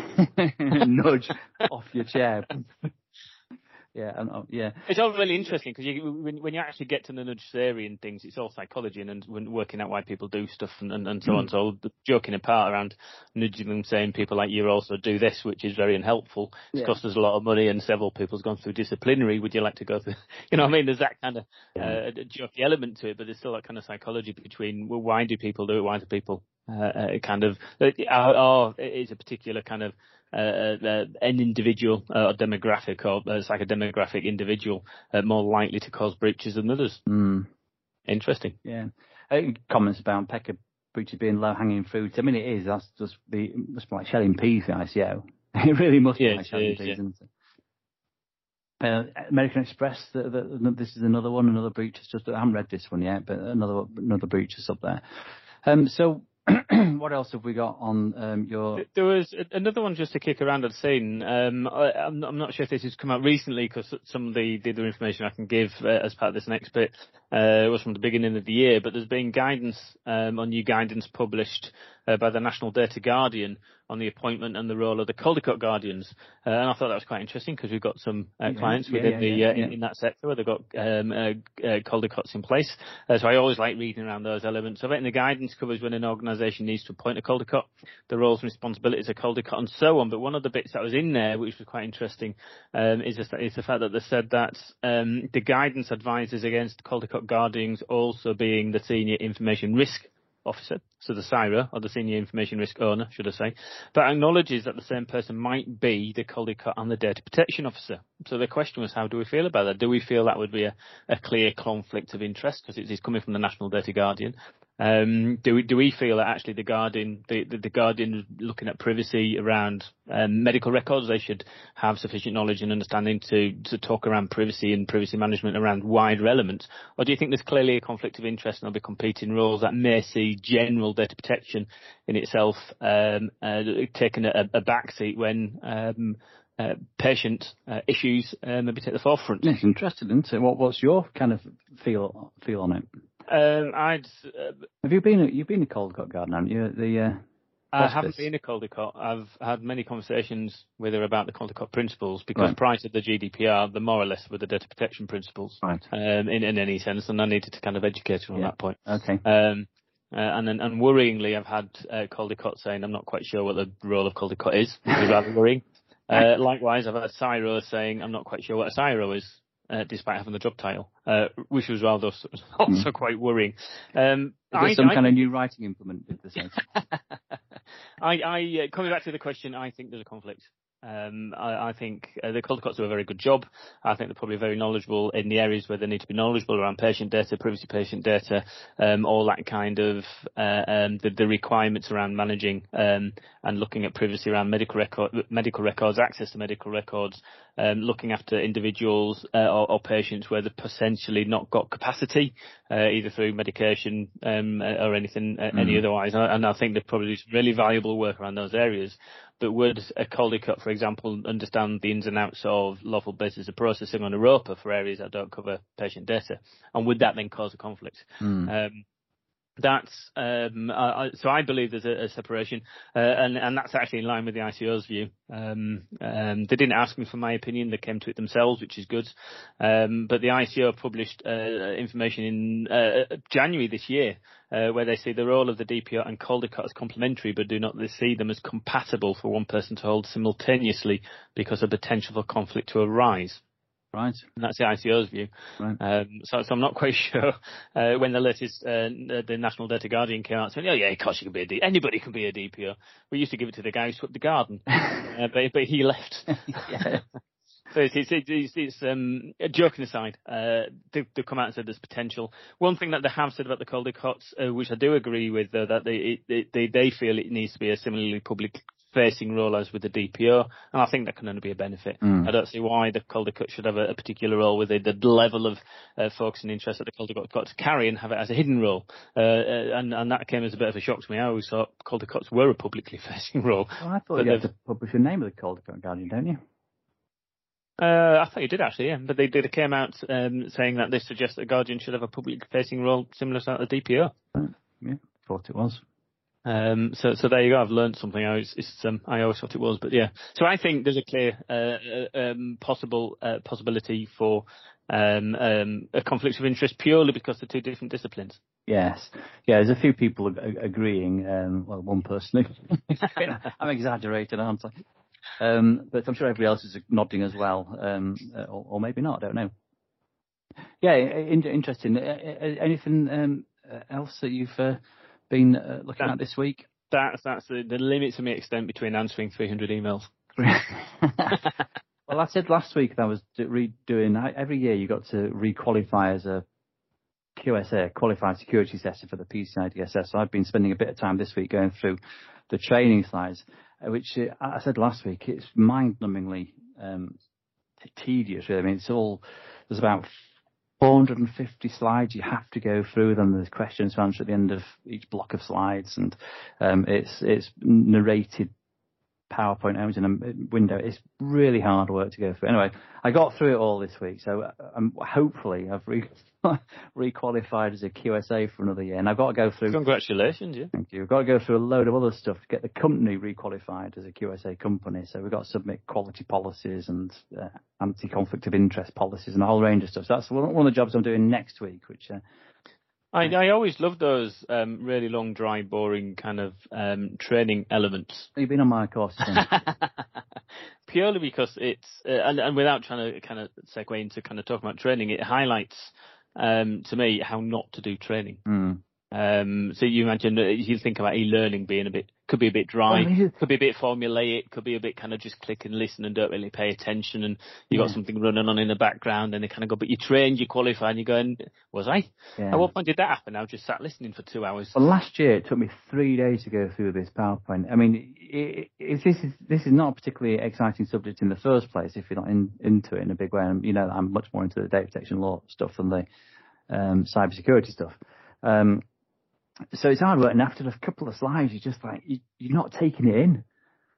Nudge off your chair. Yeah, and, uh, yeah. It's all really interesting because you, when, when you actually get to the nudge theory and things, it's all psychology and, and working out why people do stuff and, and, and so mm. on. So the joking apart around nudging them, saying people like you also do this, which is very unhelpful. It's yeah. cost us a lot of money and several people's gone through disciplinary. Would you like to go through? You know what I mean? There's that kind of uh, jokey element to it, but there's still that kind of psychology between, well, why do people do it? Why do people uh, uh, kind of, uh, or is a particular kind of Uh, uh, an individual uh, or demographic or uh, psychodemographic individual uh, more likely to cause breaches than others. Mm. Interesting. Yeah. Uh, comments about pecker breaches being low-hanging fruit. I mean, it is. That's just the must be like shelling peas for I C O. It really must yeah, be like shelling is, peas, yeah. isn't it? Uh, American Express, the, the, this is another one, another breach. It's just I haven't read this one yet, but another another breach is up there. Um, so. What else have we got on um, your... There was another one just to kick around I'd seen. Um, I, I'm, not, I'm not sure if this has come out recently because some of the, the other information I can give uh, as part of this next bit uh, was from the beginning of the year, but there's been guidance um, on new guidance published uh, by the National Data Guardian on the appointment and the role of the Caldecott Guardians. Uh, and I thought that was quite interesting because we've got some uh, yeah, clients yeah, within yeah, the yeah, uh, yeah. In, in that sector where they've got um, uh, uh, Caldecotts in place. Uh, so I always like reading around those elements of it. And the guidance covers when an organisation needs to appoint a Caldecott, the roles and responsibilities of Caldecott and so on. But one of the bits that was in there, which was quite interesting, um, is, just, is the fact that they said that um, the guidance advises against Caldecott Guardians also being the senior information risk officer, so the S I R A, or the Senior Information Risk Owner, should I say, but acknowledges that the same person might be the Caldecott and the Data Protection Officer. So the question was, how do we feel about that? Do we feel that would be a, a clear conflict of interest, because it is coming from the National Data Guardian? Um, do we do we feel that actually the Guardian, the, the, the Guardian looking at privacy around um, medical records, they should have sufficient knowledge and understanding to, to talk around privacy and privacy management around wider elements? Or do you think there's clearly a conflict of interest and there'll be competing roles that may see general data protection in itself um, uh, taking a, a backseat when um, uh, patient uh, issues uh, maybe take the forefront. It's interesting, isn't it? What, what's your kind of feel feel on it? Um, I'd. Uh, Have you been? You've been a Caldecott garden, haven't you? The uh, I haven't been a Caldecott. I've had many conversations with her about the Caldecott principles because right. prior to the G D P R, the more or less were the data protection principles, right? Um, in, in any sense, and I needed to kind of educate her on yeah. that point. Okay. Um, uh, and then, and worryingly, I've had uh, Caldecott saying I'm not quite sure what the role of Caldecott is, which is rather worrying. Uh, likewise, I've had CSIRO saying I'm not quite sure what a CSIRO is, uh, despite having the job title, uh, which was rather also mm. quite worrying. Um, is there I, some I, kind of new writing implement with the same? I, I uh, coming back to the question, I think there's a conflict. Um, I, I think uh, the Caldecotts do a very good job. I think they're probably very knowledgeable in the areas where they need to be knowledgeable around patient data, privacy patient data, um, all that kind of uh, um, the, the requirements around managing um, and looking at privacy around medical record, medical records, access to medical records, um, looking after individuals uh, or, or patients where they've potentially not got capacity, uh, either through medication um, or anything, uh, mm. any otherwise. And I, and I think they've probably do really valuable work around those areas. But would a Caldecott, for example, understand the ins and outs of lawful basis of processing on a ROPA for areas that don't cover patient data? And would that then cause a conflict? Mm. Um, that's um, uh, so I believe there's a, a separation, uh, and, and that's actually in line with the I C O's view. Um, um, they didn't ask me for my opinion; they came to it themselves, which is good. Um, but the I C O published uh, information in uh, January this year, uh, where they see the role of the D P O and Caldecott as complementary, but do not see them as compatible for one person to hold simultaneously because of potential for conflict to arise. Right. And that's the I C O's view. Right. Um, so, so I'm not quite sure uh, when the latest, uh, the National Data Guardian came out saying, oh yeah, of course you can be a D, anybody can be a D P O. We used to give it to the guy who swept the garden, uh, but, but he left. yeah. So it's, it's, it's, it's um, joking aside, uh, they, they've come out and said there's potential. One thing that they have said about the Caldecotts, uh, which I do agree with, though, that they, it, they they feel it needs to be a similarly public facing role as with the D P O, and I think that can only be a benefit. Mm. I don't see why the Caldecott should have a, a particular role with it, the level of uh, focus and interest that the Caldecott got to carry and have it as a hidden role. Uh, and, and that came as a bit of a shock to me. I always thought Caldecotts were a publicly facing role. Well, I thought you had to publish the name of the Caldecott Guardian, don't you? Uh, I thought you did actually, yeah. But they did. They came out um, saying that this suggests that the Guardian should have a public-facing role similar to that of the D P O. Right. Yeah, thought it was. Um, so, so there you go. I've learned something. I was, it's, um, I always thought it was, but yeah. So I think there's a clear uh, um, possible uh, possibility for um, um, a conflict of interest purely because they're two different disciplines. Yes, yeah. There's a few people ag- agreeing. Um, well, one person. I'm exaggerating, aren't I? Um, but I'm sure everybody else is nodding as well, um, or, or maybe not. I don't know. Yeah, in, interesting. Anything um, else that you've uh, been uh, looking that, at this week? That's that's the, the limit to me extent between answering three hundred emails. Well, I said last week that I was redoing. Every year you got to requalify as a Q S A, Qualified Security Assessor for the P C I D S S. So I've been spending a bit of time this week going through the training slides, which uh, I said last week, it's mind-numbingly um, t- tedious, really. I mean, it's all, there's about four hundred fifty slides you have to go through them. There's questions to answer at the end of each block of slides, and um, it's it's narrated PowerPoint out in a window. It's really hard work to go through. Anyway, I got through it all this week, so um, hopefully I've re- re-qualified as a Q S A for another year, and I've got to go through. Congratulations, yeah. Thank you. I've got to go through a load of other stuff to get the company re-qualified as a Q S A company. So we've got to submit quality policies and uh, anti-conflict of interest policies and a whole range of stuff. So that's one of the jobs I'm doing next week, which. Uh, I, I always love those um, really long, dry, boring kind of um, training elements. You've been on my course. Purely because it's, uh, and, and without trying to kind of segue into kind of talking about training, it highlights um, to me how not to do training. Mm. Um, so you imagine, you think about e-learning being a bit, could be a bit dry, well, could be a bit formulaic, could be a bit kind of just click and listen and don't really pay attention, and you got yeah. something running on in the background, and they kind of go, but you trained, you qualified, and you're going, was I? Yeah. At what point did that happen? I was just sat listening for two hours. Well, last year it took me three days to go through this PowerPoint. I mean, it, it, this is this is not a particularly exciting subject in the first place if you're not in, into it in a big way. And you know, I'm much more into the data protection law stuff than the um, cybersecurity stuff. Um, So it's hard work, and after a couple of slides, you're just like, you, you're not taking it in.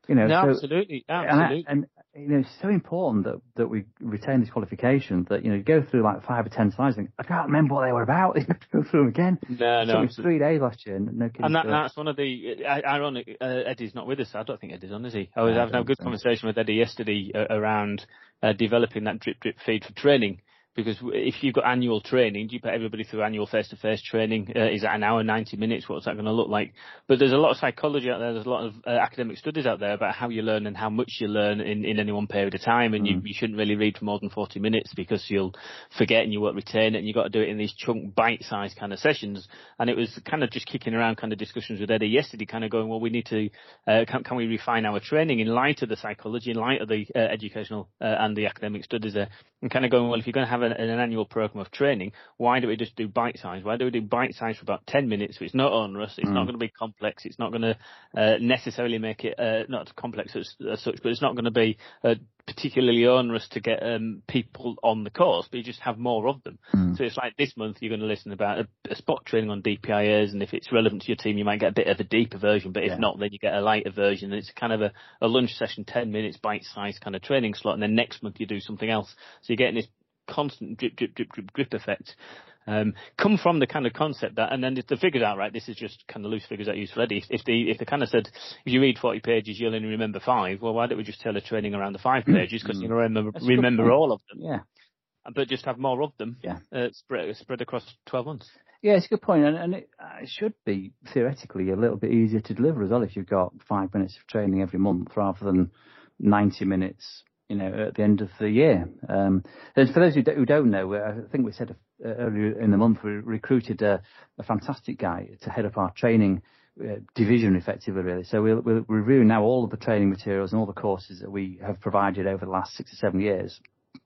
You know, no, so, absolutely, absolutely. And, and you know, it's so important that that we retain this qualification. That you know, you go through like five or ten slides, and I can't remember what they were about. You have to go through them again. No, no, it took me three days last year. No kidding. And that, that's one of the ironic. Uh, Eddie's not with us. I don't think Eddie's on, is he? I was no, having a good so. conversation with Eddie yesterday uh, around uh, developing that drip drip feed for training. Because if you've got annual training, do you put everybody through annual face-to-face training? Uh, is that an hour, ninety minutes? What's that going to look like? But there's a lot of psychology out there. There's a lot of uh, academic studies out there about how you learn and how much you learn in, in any one period of time. And mm. you, you shouldn't really read for more than forty minutes because you'll forget and you won't retain it. And you've got to do it in these chunk, bite-sized kind of sessions. And it was kind of just kicking around kind of discussions with Eddie yesterday, kind of going, well, we need to, uh, can, can we refine our training in light of the psychology, in light of the uh, educational uh, and the academic studies there? And kind of going, well, if you're going to have an, an annual program of training, why do we just do bite size? Why do we do bite size for about ten minutes? So it's not onerous, it's mm. not going to be complex, it's not going to uh, necessarily make it uh, not complex as, as such, but it's not going to be uh, particularly onerous to get um, people on the course, but you just have more of them. Mm. So it's like this month you're going to listen about a, a spot training on D P I As, and if it's relevant to your team, you might get a bit of a deeper version, but if yeah. not, then you get a lighter version. And it's kind of a, a lunch session, ten minutes, bite size kind of training slot, and then next month you do something else. So you're getting this constant drip, drip, drip, drip, drip effect. Um, come from the kind of concept that, and then if the figures out right, this is just kind of loose figures I use for Eddie. If, if they if they kind of said, if you read forty pages, you'll only remember five. Well, why don't we just tailor training around the five pages? Because you'll remember That's remember all of them. Yeah. But just have more of them. Yeah. Uh, spread spread across twelve months. Yeah, it's a good point, and, and it, uh, it should be theoretically a little bit easier to deliver as well if you've got five minutes of training every month rather than ninety minutes. You know, at the end of the year. Um, and for those who, do, who don't know, I think we said uh, earlier in the month we recruited a, a fantastic guy to head up our training uh, division, effectively, really. So we'll, we'll review now all of the training materials and all the courses that we have provided over the last six or seven years.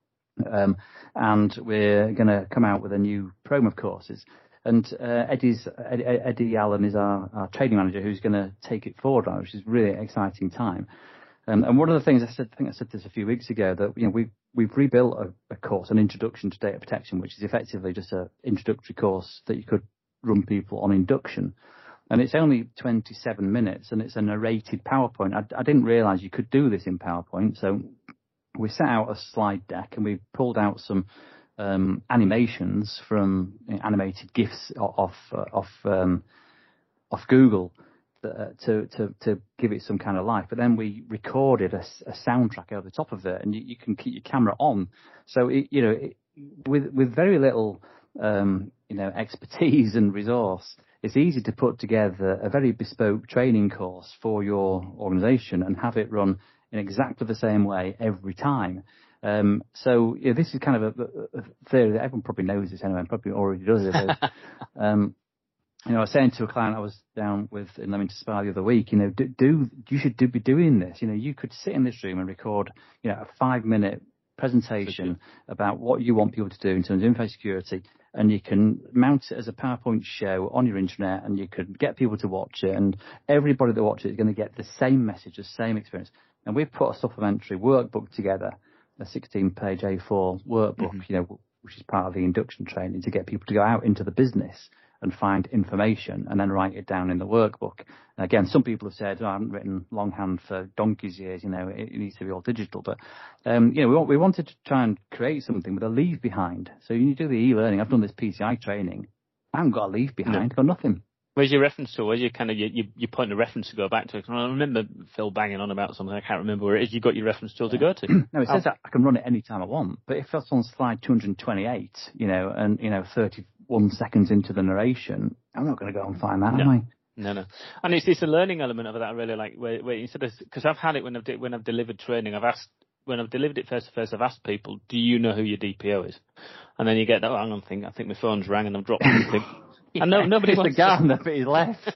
Um, and we're going to come out with a new program of courses. And uh, Eddie's, Eddie, Eddie Allen is our, our training manager who's going to take it forward, which is really an exciting time. Um, and one of the things I said, I think I said this a few weeks ago, that you know we've we've rebuilt a, a course, an introduction to data protection, which is effectively just an introductory course that you could run people on induction, and it's only twenty-seven minutes, and it's a narrated PowerPoint. I, I didn't realise you could do this in PowerPoint, so we set out a slide deck and we pulled out some um, animations from you know, animated GIFs off off um, off Google. Uh, to, to, to give it some kind of life. But then we recorded a, a soundtrack over the top of it, and you, you can keep your camera on. So, it, you know, it, with with very little, um, you know, expertise and resource, it's easy to put together a very bespoke training course for your organisation and have it run in exactly the same way every time. Um, so, you know, this is kind of a, a theory that everyone probably knows this anyway, and probably already does it. um, You know, I was saying to a client I was down with in Leamington Spa the other week, you know, do, do you should do, be doing this. You know, you could sit in this room and record, you know, a five minute presentation about what you want people to do in terms of info security, and you can mount it as a PowerPoint show on your intranet, and you could get people to watch it, and everybody that watches it is going to get the same message, the same experience. And we've put a supplementary workbook together, a sixteen page A four workbook, mm-hmm. you know, which is part of the induction training to get people to go out into the business and find information and then write it down in the workbook. And again, some people have said, oh, I haven't written longhand for donkey's years, you know, it, it needs to be all digital. But, um, you know, we, want, we wanted to try and create something with a leave behind. So you do the e-learning. I've done this P C I training. I haven't got a leave behind. No. I've got nothing. Where's your reference tool? Where's your kind of your, your, your point of reference to go back to? I remember Phil banging on about something. I can't remember where it is. You've got your reference tool to go to. No, it says that I can run it any time I want. But if that's on slide two hundred twenty-eight, you know, and, you know, thirty-one seconds into the narration, I'm not going to go and find that, no. am I? No, no. And it's, it's a learning element of that I really like, where, where instead of, because I've had it when I've, de- when I've delivered training, I've asked, when I've delivered it face to face, I've asked people, do you know who your D P O is? And then you get, oh, hang on, think, I think my phone's rang and I've dropped something. Yeah, and no, nobody wants the gardener, but he's left.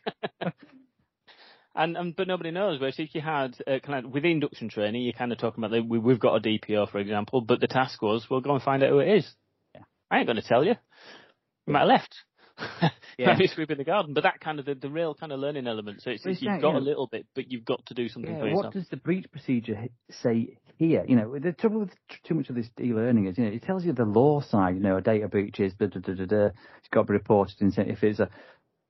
and, and but nobody knows. Whereas if you had uh, kind of with induction training, you're kind of talking about the, we, we've got a D P O, for example, but the task was, we'll go and find out who it is. Yeah. I ain't going to tell you. You might have left. Yeah. Maybe sweeping the garden, but that kind of the, the real kind of learning element. So it's, it's you've got yeah. a little bit, but you've got to do something yeah, for yourself. What does the breach procedure say here? You know, the trouble with too much of this e-learning is, you know, it tells you the law side. You know, a data breach is da da da da da. It's got to be reported. In, if it's a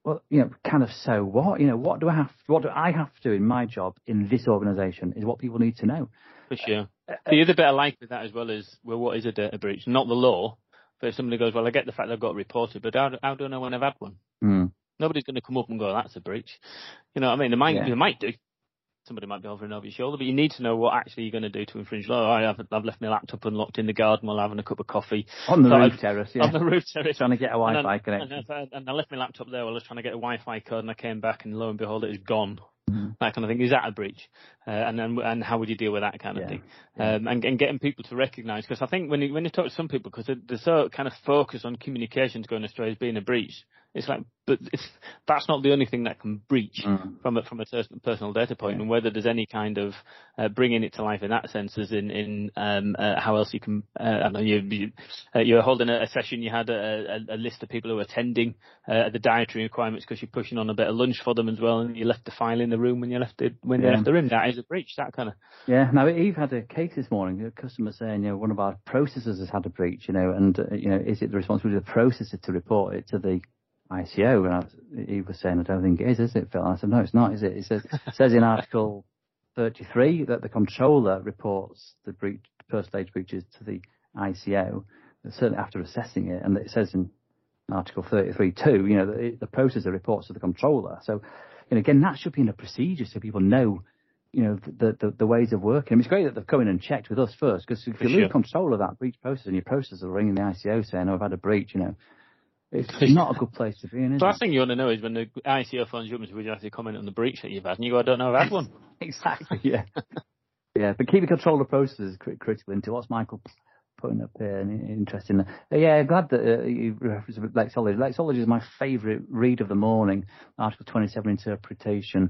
well, you know, kind of so what? You know, what do I have? What do I have to do in my job in this organisation? Is what people need to know. For sure. Uh, the other bit I like with that as well is, well, what is a data breach? Not the law, but if somebody goes, well, I get the fact they've got reported, but how, how do I know when I've had one? Mm. Nobody's going to come up and go, that's a breach. You know what I mean? They might, Yeah. they might do. Somebody might be hovering over your shoulder, but you need to know what actually you're going to do to infringe law. I have, I've left my laptop unlocked in the garden while having a cup of coffee. On the so roof I've, terrace, yeah. On the roof terrace. Trying to get a Wi-Fi and connection. And I, and I left my laptop there while I was trying to get a Wi-Fi code, and I came back, and lo and behold, it was gone. Mm-hmm. That kind of thing. Is that a breach? Uh, and then, and how would you deal with that kind of yeah. thing? Yeah. Um, and, and getting people to recognise, because I think when you, when you talk to some people, because they're, they're so kind of focused on communications going astray as being a breach, it's like, but it's, that's not the only thing that can breach mm. from a, from a personal data point, yeah. and whether there's any kind of uh, bringing it to life in that sense, as in, in um, uh, how else you can, uh, I don't know, you, you, uh, you're holding a, a session, you had a, a, a list of people who were attending, uh, the dietary requirements because you're pushing on a bit of lunch for them as well, and you left the file in the room when you left it, when yeah. you left the room. That is a breach, that kind of. Yeah, now Eve had a case this morning, a customer saying, you know, one of our processors has had a breach, you know, and, uh, you know, is it the responsibility of the processor to report it to the I C O? And I was, he was saying, I don't think it is, is it, Phil? And I said, no, it's not, is it? It says, says in Article thirty-three that the controller reports the breach, first stage breaches to the I C O, certainly after assessing it. And it says in Article thirty-three two, you know, that it, the processor reports to the controller. So, you know, again, that should be in a procedure so people know, you know, the, the, the ways of working. I mean, it's great that they've come in and checked with us first, because if you lose control of that breach process and your processor are ringing the I C O saying, oh, I've had a breach, you know, it's not a good place to be in, is the it? last thing you want to know is when the I C O phones you up and says, would you like to comment on the breach that you've had? And you go, I don't know, I've had one. Exactly, yeah. Yeah, but keeping control of the process is critical into what's Michael putting up here. Interesting. Uh, yeah, glad that uh, you referenced Lexology. Lexology is my favourite read of the morning. Article twenty-seven interpretation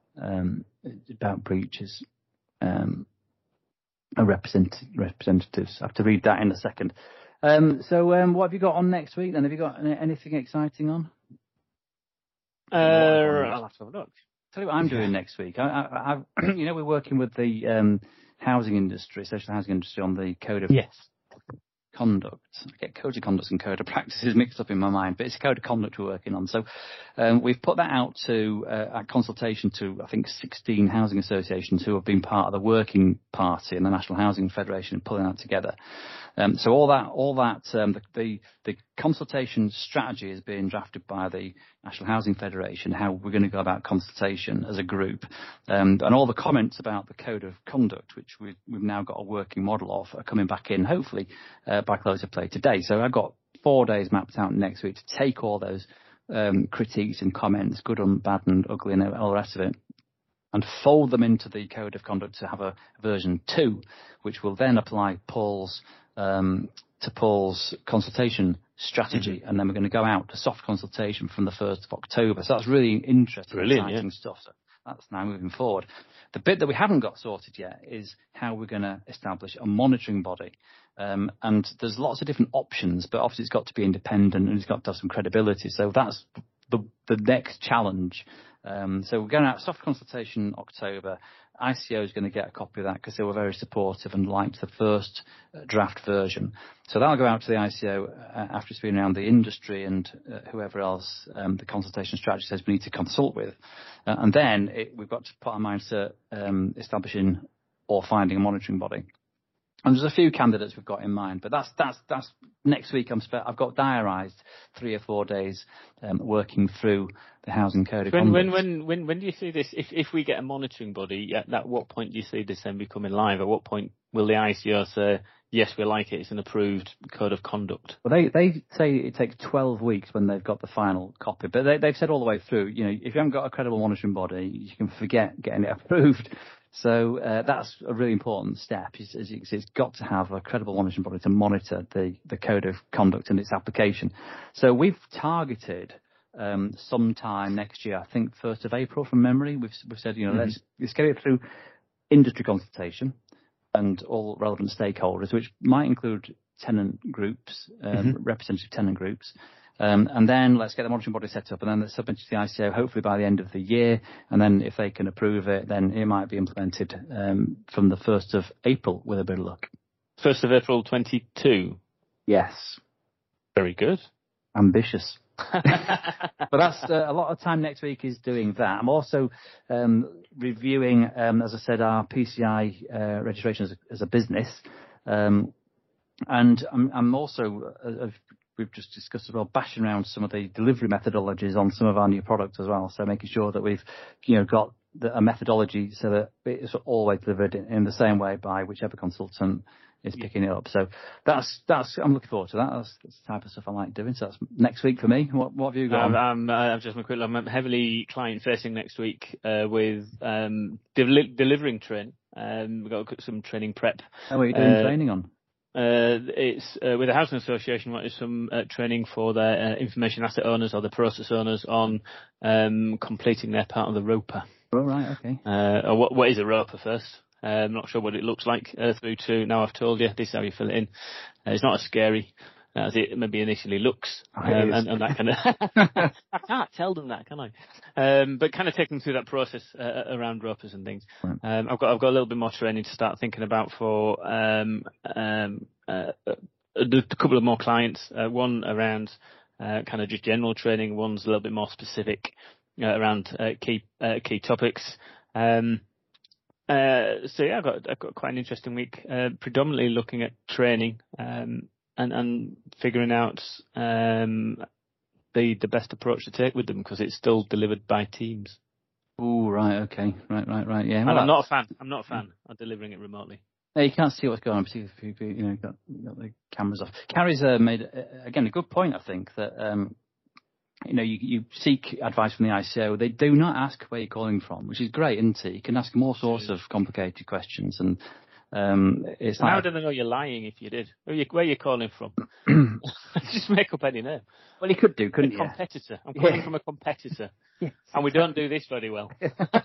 um, about breaches. Um, represent, representatives. I have to read that in a second. Um, so, um, what have you got on next week then? Have you got anything exciting on? Uh, I'll have to have a look. Tell you what I'm doing next week. I, I, I've, you know, we're working with the um, housing industry, social housing industry, on the code of yes. conduct. I get code of conduct and code of practices mixed up in my mind, but it's a code of conduct we're working on. So um, we've put that out to uh, our consultation to, I think, sixteen housing associations who have been part of the working party in the National Housing Federation, pulling that together. Um, so all that, all that, um, the, the, the consultation strategy is being drafted by the National Housing Federation, how we're going to go about consultation as a group. Um, and all the comments about the code of conduct, which we've, we've now got a working model of, are coming back in, hopefully, uh, by close of play today. So I've got four days mapped out next week to take all those, um, critiques and comments, good and bad and ugly and all the rest of it, and fold them into the code of conduct to have a version two, which will then apply Paul's um, to Paul's consultation strategy, mm-hmm. and then we're going to go out to soft consultation from the first of October. So that's really interesting, Brilliant, exciting yeah. stuff. So that's now moving forward. The bit that we haven't got sorted yet is how we're going to establish a monitoring body. Um, and there's lots of different options, but obviously it's got to be independent and it's got to have some credibility. So that's the, the next challenge. Um, so we're going out soft consultation October. I C O is going to get a copy of that because they were very supportive and liked the first uh, draft version. So that'll go out to the I C O uh, after it's been around the industry and uh, whoever else um, the consultation strategy says we need to consult with. Uh, and then it, we've got to put our minds to um, establishing or finding a monitoring body. And there's a few candidates we've got in mind, but that's that's that's next week. I'm spe- I've got diarised three or four days um, working through the housing code of when, conduct. when when when when do you see this? If if we get a monitoring body, at, at what point do you see this then becoming live? At what point will the I C O say yes, we like it, it's an approved code of conduct? Well, they they say it takes twelve weeks when they've got the final copy, but they, they've said all the way through, you know, if you haven't got a credible monitoring body, you can forget getting it approved. So uh, that's a really important step. Is, is it's got to have a credible monitoring body to monitor the, the code of conduct and its application. So we've targeted um, sometime next year, I think first of April from memory. We've, we've said, you know, mm-hmm. let's, let's get it through industry consultation and all relevant stakeholders, which might include tenant groups, um, mm-hmm. representative tenant groups. Um, and then let's get the monitoring body set up and then let's submit to the I C O hopefully by the end of the year. And then if they can approve it, then it might be implemented um, from the first of April with a bit of luck. first of April twenty-two? Yes. Very good. Ambitious. But that's uh, a lot of time next week is doing that. I'm also um, reviewing, um, as I said, our P C I uh, registration as a, as a business. Um, and I'm, I'm also, uh, we've just discussed as well, bashing around some of the delivery methodologies on some of our new products as well. So making sure that we've, you know, got the, a methodology so that it's always delivered in, in the same way by whichever consultant is picking it up. So that's, that's, I'm looking forward to that. That's, that's the type of stuff I like doing. So that's next week for me. What, what have you got? Um, I'm, uh, I'm just quick. I'm heavily client facing next week, uh, with, um, del- delivering training. Um, we've got some training prep. Oh, what are you doing uh, training on? Uh, it's uh, with the Housing Association. What is some uh, training for their uh, information asset owners or the process owners on um, completing their part of the ROPA. Oh, right, okay. Uh, or what, what is a ROPA first? Uh, I'm not sure what it looks like uh, through to now I've told you. This is how you fill it in. Uh, it's not as scary as it maybe initially looks, um, and, and that kind of. I can't tell them that, can I? Um, but kind of take them through that process uh, around ROPAs and things. Right. Um, I've got I've got a little bit more training to start thinking about for um, um, uh, a, a couple of more clients. Uh, one around uh, kind of just general training. One's a little bit more specific uh, around uh, key uh, key topics. Um, Uh, so yeah, I've got, I've got quite an interesting week, uh, predominantly looking at training, um, and, and figuring out, um, the, the best approach to take with them because it's still delivered by teams. Oh, right, okay. Right, right, right, yeah. And Well, I'm not a fan, I'm not a fan of delivering it remotely. Yeah, you can't see what's going on, particularly if you, you know, got, got the cameras off. Carrie's uh, made, uh, again, a good point, I think, that, um, you know, you, you seek advice from the I C O. They do not ask where you're calling from, which is great, isn't it? You can ask them all sorts of complicated questions, and um, it's How like, do they know you're lying if you did? Where are you, where are you calling from? Just make up any name. Well, you could do, couldn't a you? competitor. I'm calling Yeah. from a competitor. Yes, And we don't do this very well.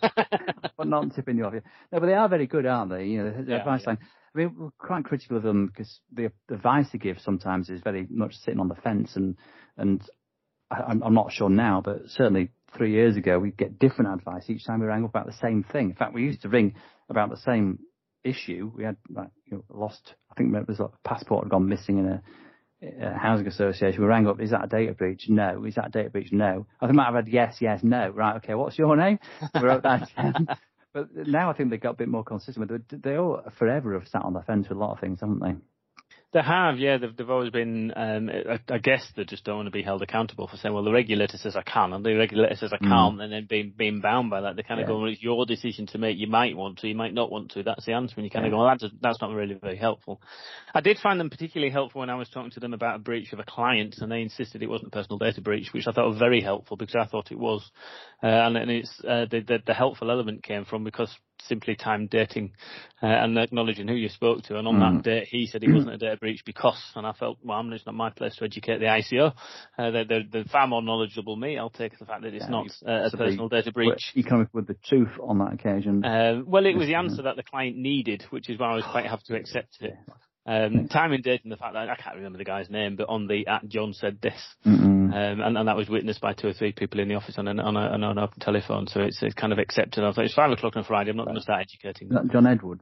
but not tipping you off. No, but they are very good, aren't they? You know, the, the Yeah, advice yeah. line. I mean, we're quite critical of them because the, the advice they give sometimes is very much sitting on the fence, and and I, I'm, I'm not sure now, but certainly three years ago we'd get different advice each time we rang up about the same thing. In fact, we used to ring about the same issue. We had like, you know, lost. I think it was like a passport had gone missing in a. Uh, housing association. We rang up, is that a data breach? No. Is that a data breach? No. I think I might have had yes, yes, no. Right, okay, what's your name? We wrote that down. But now I think they've got a bit more consistent. But they all forever have sat on the fence with a lot of things, haven't they? They have, yeah. They've, they've always been, um, I, I guess they just don't want to be held accountable for saying, well, the regulator says I can, and the regulator says I can't, mm. and then being being bound by that. They kind of yeah. go, well, it's your decision to make. You might want to, you might not want to. That's the answer. And you kind yeah. of go, well, that's, that's not really very helpful. I did find them particularly helpful when I was talking to them about a breach of a client, and they insisted it wasn't a personal data breach, which I thought was very helpful because I thought it was. Uh, and, and it's uh, the, the, the helpful element came from because simply time dating uh, and acknowledging who you spoke to. And on mm. that date, he said it wasn't a data breach because, and I felt, well, it's not my place to educate the I C O. Uh, they're, they're, they're far more knowledgeable than me. I'll take the fact that it's yeah, not uh, a personal data breach. You come up with the truth on that occasion. Uh, well, it was the answer that the client needed, which is why I was quite happy to accept it. Um, time and date and the fact that I can't remember the guy's name, but on the at John said this, um, and, and that was witnessed by two or three people in the office on an, on, a, on an open telephone. So it's, it's kind of accepted. I was like, it's five o'clock on a Friday. I'm not going to start educating. Is that John Edwards?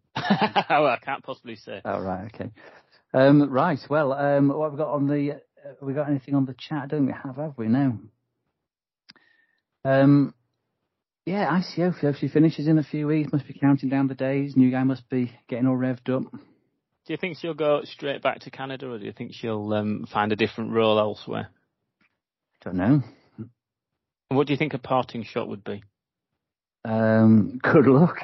Oh, I can't possibly say. Oh, right, okay. Um, right, well, um, what have we got on the? Uh, have we got anything on the chat? I don't think we have, have we? No. Um, yeah, I C O. If she finishes in a few weeks, must be counting down the days. New guy must be getting all revved up. Do you think she'll go straight back to Canada, or do you think she'll um, find a different role elsewhere? Don't know. And what do you think a parting shot would be? Um, good luck.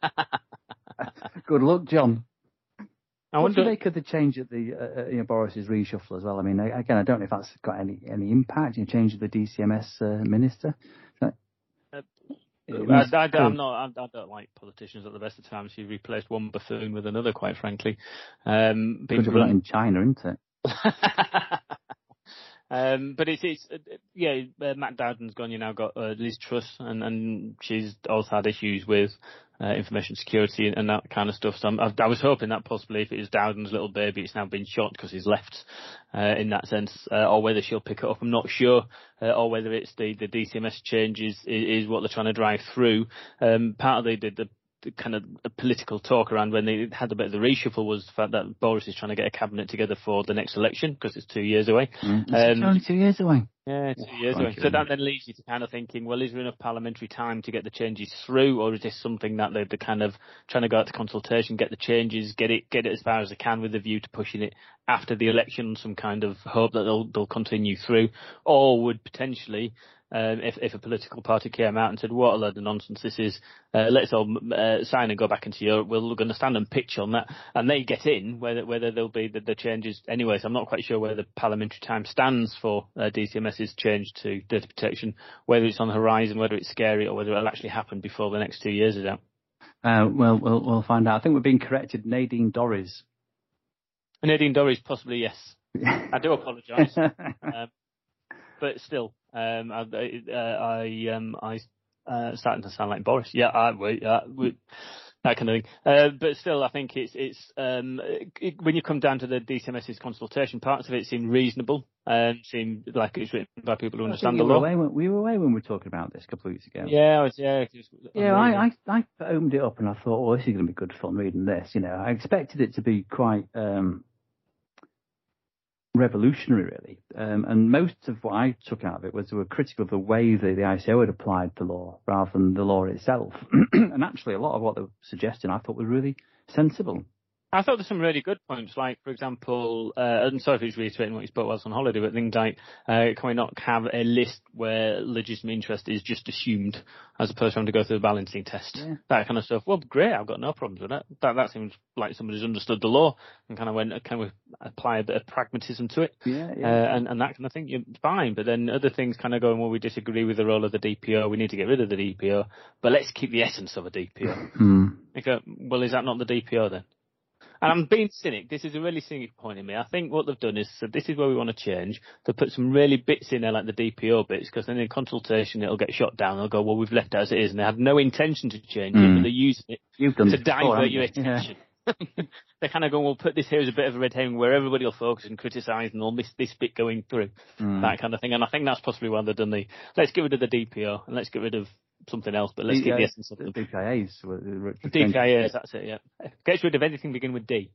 Good luck, John. I what wonder... do you make of the change at the uh, you know, Boris's reshuffle as well? I mean, again, I don't know if that's got any any impact. You know, change of the D C M S uh, minister. That... Uh, I, I, I'm not. I, I don't like politicians at the best of times. You replaced one buffoon with another, quite frankly. Um, Because we're not in China, isn't it? um, but it's, it's uh, yeah. Uh, Matt Dowden's gone. You now got uh, Liz Truss, and, and she's also had issues with uh, information security and, and that kind of stuff. So I'm, I, I was hoping that possibly if it was Dowden's little baby, it's now been shot because he's left. Uh, in that sense, uh, or whether she'll pick it up, I'm not sure, uh, or whether it's the, the D C M S changes is, is what they're trying to drive through. Um, part of the, the, the the kind of political talk around when they had a bit of the reshuffle was the fact that Boris is trying to get a cabinet together for the next election because it's two years away. Mm, it's um, only two years away. Yeah, two years away. So that then leaves you to kind of thinking, well, is there enough parliamentary time to get the changes through, or is this something that they're, they're kind of trying to go out to consultation, get the changes, get it get it as far as they can with a view to pushing it after the election, some kind of hope that they'll they'll continue through, or would potentially, um, if if a political party came out and said, what a load of nonsense this is, uh, let's all uh, sign and go back into Europe, we're going to stand and pitch on that, and they get in, whether whether there'll be the, the changes anyway. So I'm not quite sure where the parliamentary time stands for uh, D C M S's change to data protection, whether it's on the horizon, whether it's scary, or whether it'll actually happen before the next two years is out. Uh, well, we'll we'll find out. I think we're being corrected. Nadine Dorries. Nadine Dorries, possibly, yes. I do apologise. um, but still, um, I, uh, I, um, I, uh, starting to sound like Boris. Yeah, I, we, uh, we, that kind of thing. Uh, but still, I think it's, it's, um, it, when you come down to the D C M S's consultation, parts of it seem reasonable, and um, seem like it's written by people who understand the law. Were when, we were away when we were talking about this a couple of weeks ago. Yeah, I was, yeah. Was, yeah, I, I, I opened it up and I thought, oh, this is going to be good fun reading this. You know, I expected it to be quite, um, revolutionary, really. Um, and most of what I took out of it was they were critical of the way the, the I C O had applied the law rather than the law itself. And actually, a lot of what they were suggesting I thought was really sensible. I thought there's some really good points, like, for example, uh, I'm sorry if it's reiterating what you spoke whilst on holiday, but things like, uh, can we not have a list where legitimate interest is just assumed as opposed to having to go through the balancing test? Yeah. That kind of stuff. Well, great, I've got no problems with that. That that seems like somebody's understood the law and kind of went, can we apply a bit of pragmatism to it? Yeah, yeah. Uh, and, and that kind of thing, you're fine. But then other things kind of going, well, we disagree with the role of the D P O, we need to get rid of the D P O, but let's keep the essence of a D P O. Hmm. Okay, well, is that not the D P O then? And I'm being cynic. This is a really cynic point in me. I think what they've done is, so this is where we want to change. They'll put some really bits in there, like the D P O bits, because then in consultation it'll get shot down. They'll go, well, we've left it as it is. And they had no intention to change mm. it, but they're using it You've done to before, divert your attention. Yeah. They're kind of going, we'll put this here as a bit of a red herring where everybody will focus and criticise and they'll miss this bit going through. Mm. That kind of thing. And I think that's possibly why they've done the, let's get rid of the D P O and let's get rid of something else, but let's D- keep uh, the essence of it. D P I As. D P I As, that's it, yeah. Gets rid of anything beginning with D.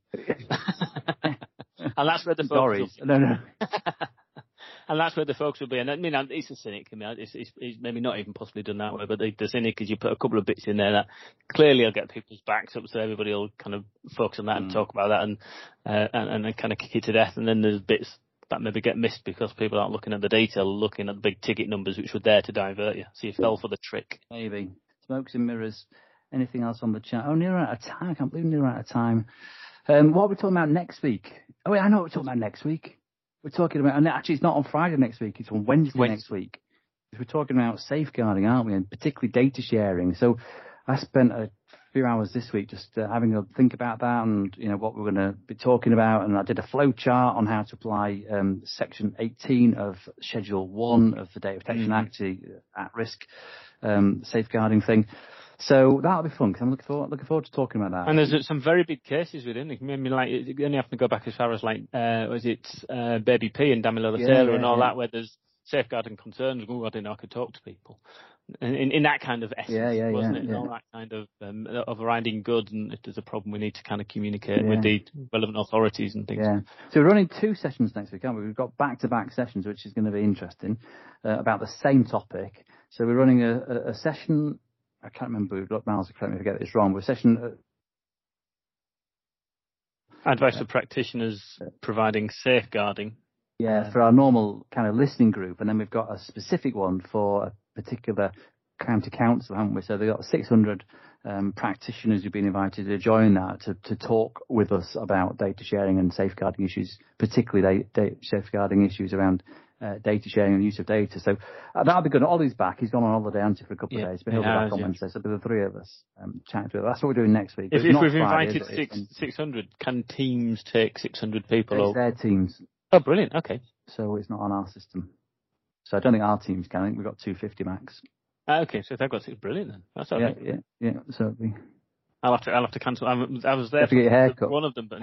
And that's where the focus will be. No, no. And that's where the focus will be. And I mean, it's a cynic. I mean, it's, it's, it's maybe not even possibly done that way, but the, the cynic is you put a couple of bits in there that clearly will get people's backs up, so everybody will kind of focus on that mm. and talk about that and, uh, and, and kind of kick it to death. And then there's bits that maybe get missed because people aren't looking at the detail, looking at the big ticket numbers, which were there to divert you. So you fell for the trick. Maybe. Smokes and mirrors. Anything else on the chat? Oh, near out of time. I can't believe near out of time. Um, what are we talking about next week? Oh, wait, I know what we're talking about next week. We're talking about, and actually it's not on Friday next week, it's on Wednesday, Wednesday. next week. We're talking about safeguarding, aren't we? And particularly data sharing. So I spent a few hours this week just uh, having a think about that and, you know, what we're going to be talking about. And I did a flow chart on how to apply um, Section eighteen of Schedule one of the Data Protection mm-hmm. Act, the at risk um, safeguarding thing. So that'll be fun because I'm looking forward, looking forward to talking about that. And there's some very big cases within it. I mean, like, you only have to go back as far as, like, uh, was it uh, Baby P and Damilola yeah, Taylor yeah, and all yeah. that, where there's safeguarding concerns. Oh, I didn't know I could talk to people. In, in that kind of essence, yeah, yeah, wasn't yeah, it? And yeah. all that kind of um, overriding good, and if there's a problem, we need to kind of communicate yeah. with the relevant authorities and things. Yeah. So we're running two sessions next week, aren't we? We've got back-to-back sessions, which is going to be interesting, uh, about the same topic. So we're running a, a, a session. I can't remember. Look, Miles, correct me if I get this wrong. But a session. Uh, Advice for practitioners providing safeguarding. Yeah, um, for our normal kind of listening group, and then we've got a specific one for a particular county council, haven't we? So they've got six hundred um, practitioners who've been invited to join that to, to talk with us about data sharing and safeguarding issues, particularly data, safeguarding issues around uh, data sharing and use of data. So uh, that'll be good. Ollie's back. He's gone on holiday, hasn't he, for a couple yeah, of days, but he'll be back on yeah. Wednesday. So there'll be the three of us um, chatting to it. That's what we're doing next week. If, if we've Friday, invited six, six hundred, can teams take six hundred people? It's or... their teams. Oh, brilliant. Okay. So it's not on our system. So I don't think our teams can. I think we've got two hundred fifty max. Ah, okay, so if they've got six, brilliant then. That's all yeah, right. Yeah, yeah, yeah. So it'll be... I'll have to, I'll have to cancel. I'm, I was there you have to get your hair cut. One of them, but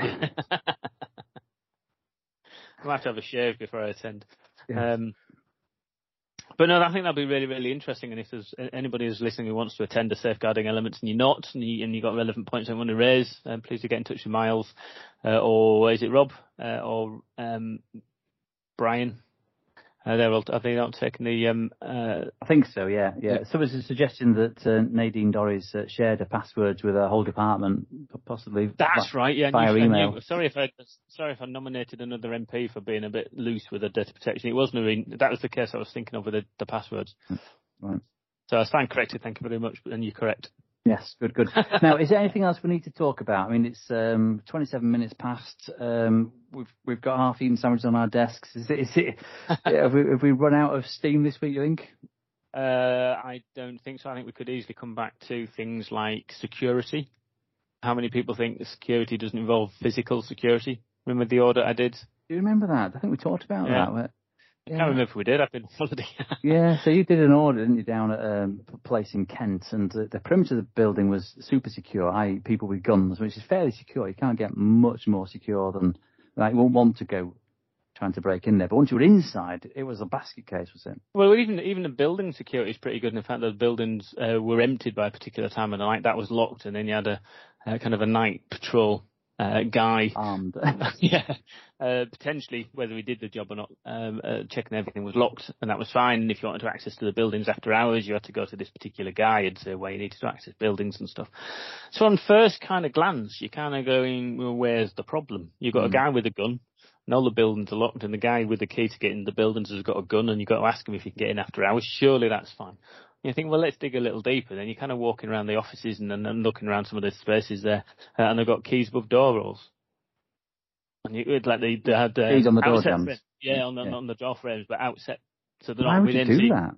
I'll have to have a shave before I attend. Yes. Um, But no, I think that'll be really, really interesting. And if there's anybody who's listening who wants to attend a Safeguarding Elements and you're not, and, you, and you've got relevant points I want to raise, um, please do get in touch with Miles, uh, or is it Rob, uh, or um, Brian? Uh, they're all, are they not taking the? Um, uh, I think so. Yeah, yeah. yeah. Someone's suggesting that uh, Nadine Dorries uh, shared her passwords with a whole department, possibly. That's by, right. Yeah. via you, email. You, sorry if I sorry if I nominated another M P for being a bit loose with the data protection. It wasn't. Really, that was the case I was thinking of with the, the passwords. Right. So I stand corrected. Thank you very much. And you're correct. Yes, good, good. Now, is there anything else we need to talk about? I mean, it's um, twenty-seven minutes past. Um, we've we've got half-eaten sandwiches on our desks. Is it? Is it have, we, have we run out of steam this week, you think? Uh, I don't think so. I think we could easily come back to things like security. How many people think the security doesn't involve physical security? Remember the audit I did? Do you remember that? I think we talked about yeah. that. But, yeah. I can't remember if we did. I've been on holiday. Yeah, so you did an audit, didn't you, down at um, a place in Kent, and the, the perimeter of the building was super secure, that is people with guns, which is fairly secure. You can't get much more secure than, like, you won't want to go trying to break in there. But once you were inside, it was a basket case, was it? Well, even even the building security is pretty good. And in fact, those buildings uh, were emptied by a particular time of the night. That was locked, and then you had a uh, kind of a night patrol uh, guy. Armed. yeah. Uh, potentially, whether he did the job or not, um, uh, checking everything was locked, and that was fine. And if you wanted to access to the buildings after hours, you had to go to this particular guy and say where you needed to access buildings and stuff. So on first kind of glance, you're kind of going, well, where's the problem? You've got mm. a guy with a gun, and all the buildings are locked, and the guy with the key to get in the buildings has got a gun, and you've got to ask him if you can get in after hours. Surely that's fine. And you think, well, let's dig a little deeper. Then you're kind of walking around the offices and then looking around some of the spaces there, uh, and they've got keys above door rolls. And you, like they, they had uh, keys on the door jams. Yeah, on the, yeah. on the door frames, but outset. So they're Why not would within. you do the, that?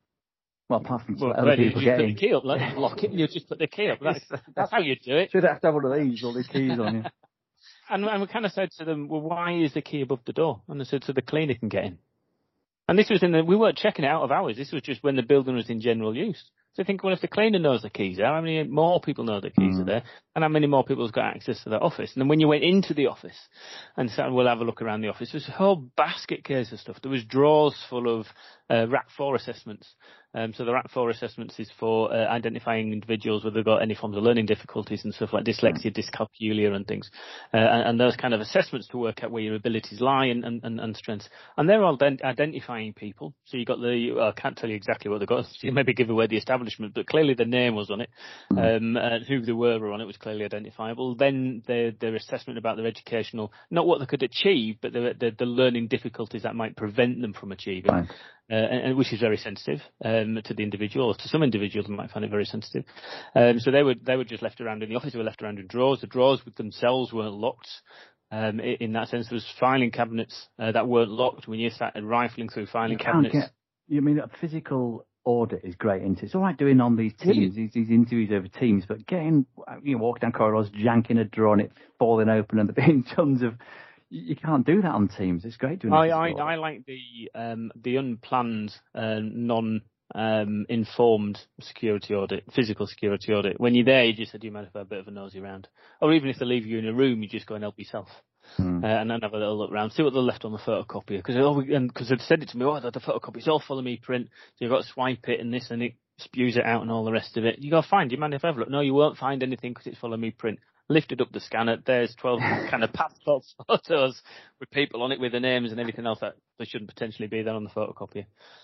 Well, apart from well, other people you getting. put the key up, like, lock it, and you just put the key up. That's, that's how you do it. Should have to have one of these, all the keys on you. And, and we kind of said to them, well, why is the key above the door? And they said, so the cleaner can get in. And this was in the, we weren't checking it out of hours. This was just when the building was in general use. So I think, well, if the cleaner knows the keys are, how many more people know the keys mm. are there? And how many more people have got access to that office? And then when you went into the office and said, we'll have a look around the office, there was a whole basket case of stuff. There was drawers full of uh, R A C four assessments. Um, so the R A C four assessments is for uh, identifying individuals whether they've got any forms of learning difficulties and stuff like dyslexia, dyscalculia and things. Uh, and, and those kind of assessments to work out where your abilities lie and, and, and, and strengths. And they're all ident- identifying people. So you got the, well, I can't tell you exactly what they got. So you maybe give away the establishment, but clearly the name was on it. Um, and who they were on it was clearly identifiable. Then their, their assessment about their educational, not what they could achieve, but the, the, the learning difficulties that might prevent them from achieving. Right. Uh, and, which is very sensitive um, to the individual, or to some individuals who might find it very sensitive. Um, so they were they were just left around in the office. They were left around in drawers. The drawers with themselves weren't locked. Um, in that sense, there was filing cabinets uh, that weren't locked. When you started rifling through filing you cabinets, get, you mean a physical audit is great, isn't it? It's all right doing on these teams, these, these interviews over teams, but getting you know walking down corridors, janking a drawer, and it falling open, and there being tons of. You can't do that on Teams. It's great doing. I I, I like the um, the unplanned, uh, non um, informed security audit, physical security audit. When you're there, you just said, "Do you mind if I have a bit of a nosy around?" Or even if they leave you in a room, you just go and help yourself, hmm. uh, and then have a little look around, see what they left on the photocopier. Because oh, because they'd said it to me, "Oh, the, the photocopy's all follow me print." So you've got to swipe it and this and it spews it out and all the rest of it. You go, "Fine, do you mind if I have a look?" No, you won't find anything because it's follow me print. Lifted up the scanner, there's twelve kind of passport photos with people on it with the names and everything else that they shouldn't potentially be there on the photocopier.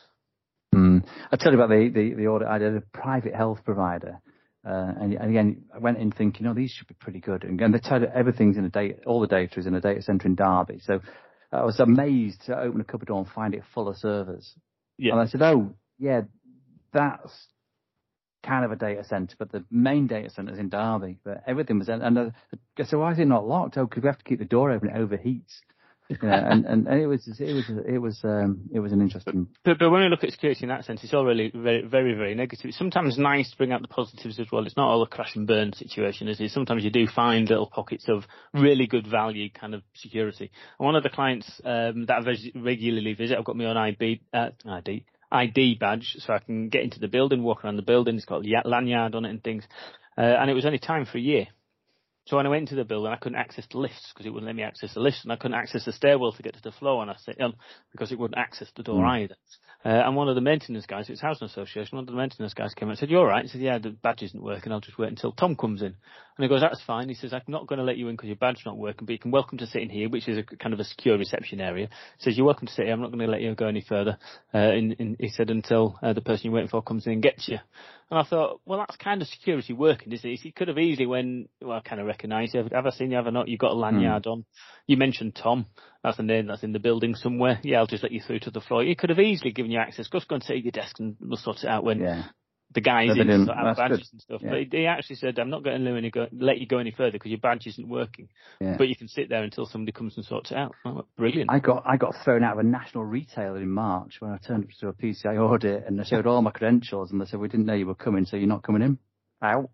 Mm. I tell you about the, the, the audit I did, a private health provider. Uh, and, and again, I went in thinking, oh, these should be pretty good. And, and they tell you everything's in a data, all the data is in a data centre in Derby. So I was amazed to open a cupboard door and find it full of servers. Yeah. And I said, oh, yeah, that's kind of a data centre, but the main data centre is in Derby. But everything was, and uh, so why is it not locked? Oh, because we have to keep the door open; it overheats. You know, and, and, and it was it was it was um, it was an interesting. But, but when we look at security in that sense, it's all really very very very negative. It's sometimes nice to bring out the positives as well. It's not all a crash and burn situation, is it? Sometimes you do find little pockets of really good value kind of security. And one of the clients um, that I regularly visit, I've got my own I D. Uh, I D. I D badge, so I can get into the building, walk around the building. It's got a lanyard on it and things. Uh, and it was only time for a year. So when I went into the building, I couldn't access the lifts because it wouldn't let me access the lifts, and I couldn't access the stairwell to get to the floor when I sit on because it wouldn't access the door mm. either. Uh, and one of the maintenance guys, it's Housing Association, one of the maintenance guys came and said, "You all right?" He said, "Yeah, the badge isn't working. I'll just wait until Tom comes in." And he goes, "That's fine." He says, "I'm not going to let you in because your badge's not working, but you can welcome to sit in here," which is a kind of a secure reception area. He says, "You're welcome to sit here. I'm not going to let you go any further." Uh, in, in, he said, "Until uh, the person you're waiting for comes in and gets you." And I thought, well, that's kind of security working, isn't it? He could have easily, when, well, I kind of recognise you. Have I seen you? Have I not? You've got a lanyard mm. on. You mentioned Tom. That's the name that's in the building somewhere. Yeah, I'll just let you through to the floor. He could have easily given you access. Just go and sit at your desk and we'll sort it out when yeah. the guys in to sort out badges good. and stuff. Yeah. But he, he actually said, "I'm not going to let you go, let you go any further because your badge isn't working. Yeah. But you can sit there until somebody comes and sorts it out." Oh, brilliant. I got I got thrown out of a national retailer in March when I turned up to a P C I audit and I showed all my credentials and they said, "We didn't know you were coming, so you're not coming in." Ow.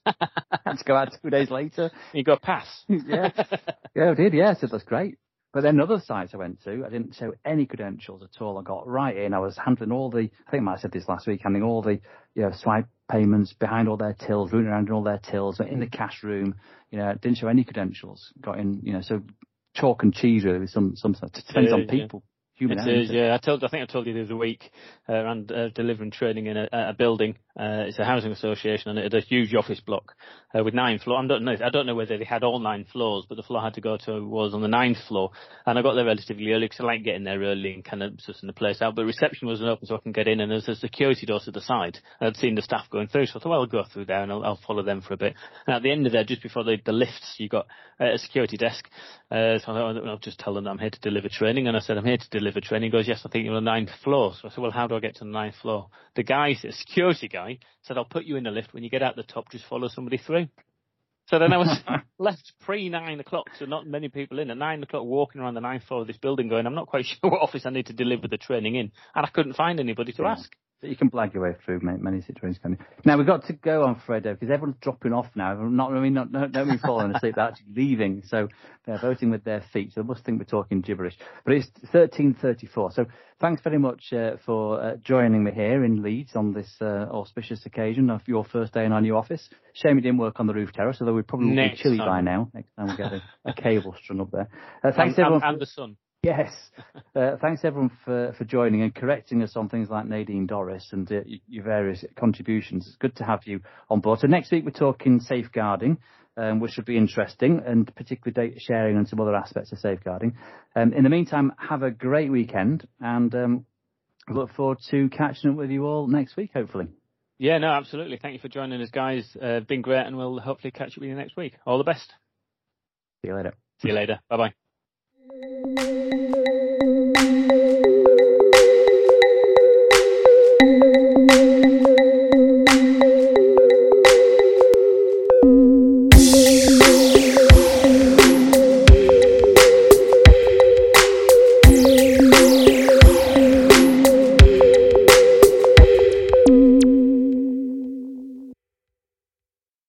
Had to go out two days later. You got a pass. yeah. Yeah, I did, yeah. I said, "That's great." But then other sites I went to, I didn't show any credentials at all. I got right in. I was handling all the, I think I might have said this last week, handling all the, you know, swipe payments behind all their tills, running around in all their tills, in the cash room, you know, didn't show any credentials. Got in, you know, so chalk and cheese really with some, some, it depends on people. It is, yeah. I told, I think I told you the other week, uh, around uh, delivering training in a, a building. Uh, it's a housing association, and it had a huge office block uh, with nine floors. I don't know. I don't know whether they had all nine floors, but the floor I had to go to was on the ninth floor. And I got there relatively early because I like getting there early and kind of sussing the place out. But reception wasn't open, so I can get in. And there's a security door to the side. And I'd seen the staff going through, so I thought, well, I'll go through there and I'll, I'll follow them for a bit. And at the end of there, just before the, the lifts, you got uh, a security desk. Uh, so I thought, I'll just tell them that I'm here to deliver training. And I said, "I'm here to deliver training." He goes, "Yes, I think you're on the ninth floor." So I said, "Well, how do I get to the ninth floor?" The guy, the security guy, said, "I'll put you in the lift. When you get out the top, just follow somebody through." So then I was left pre nine o'clock, so not many people in. At nine o'clock, walking around the ninth floor of this building, going, "I'm not quite sure what office I need to deliver the training in," and I couldn't find anybody to yeah. ask. But you can blag your way through many, many situations, can you? Now we've got to go on, Fredo, because everyone's dropping off now. Not, I mean, not, not, not really falling asleep, they're actually leaving. So they're voting with their feet. So they must think we're talking gibberish. But it's thirteen thirty-four. So thanks very much uh, for uh, joining me here in Leeds on this uh, auspicious occasion of your first day in our new office. Shame it didn't work on the roof terrace, although we probably will be chilly time. by now. Next time we get a, a cable strung up there. Uh, thanks and, everyone. And, and the sun. Yes. Uh, thanks everyone for, for joining and correcting us on things like Nadine Dorris and uh, your various contributions. It's good to have you on board. So next week we're talking safeguarding, um, which should be interesting, and particularly data sharing and some other aspects of safeguarding. Um, in the meantime, have a great weekend and um, look forward to catching up with you all next week, hopefully. Yeah, no, absolutely. Thank you for joining us, guys. Uh, been great, and we'll hopefully catch up with you next week. All the best. See you later. See you later. Bye-bye.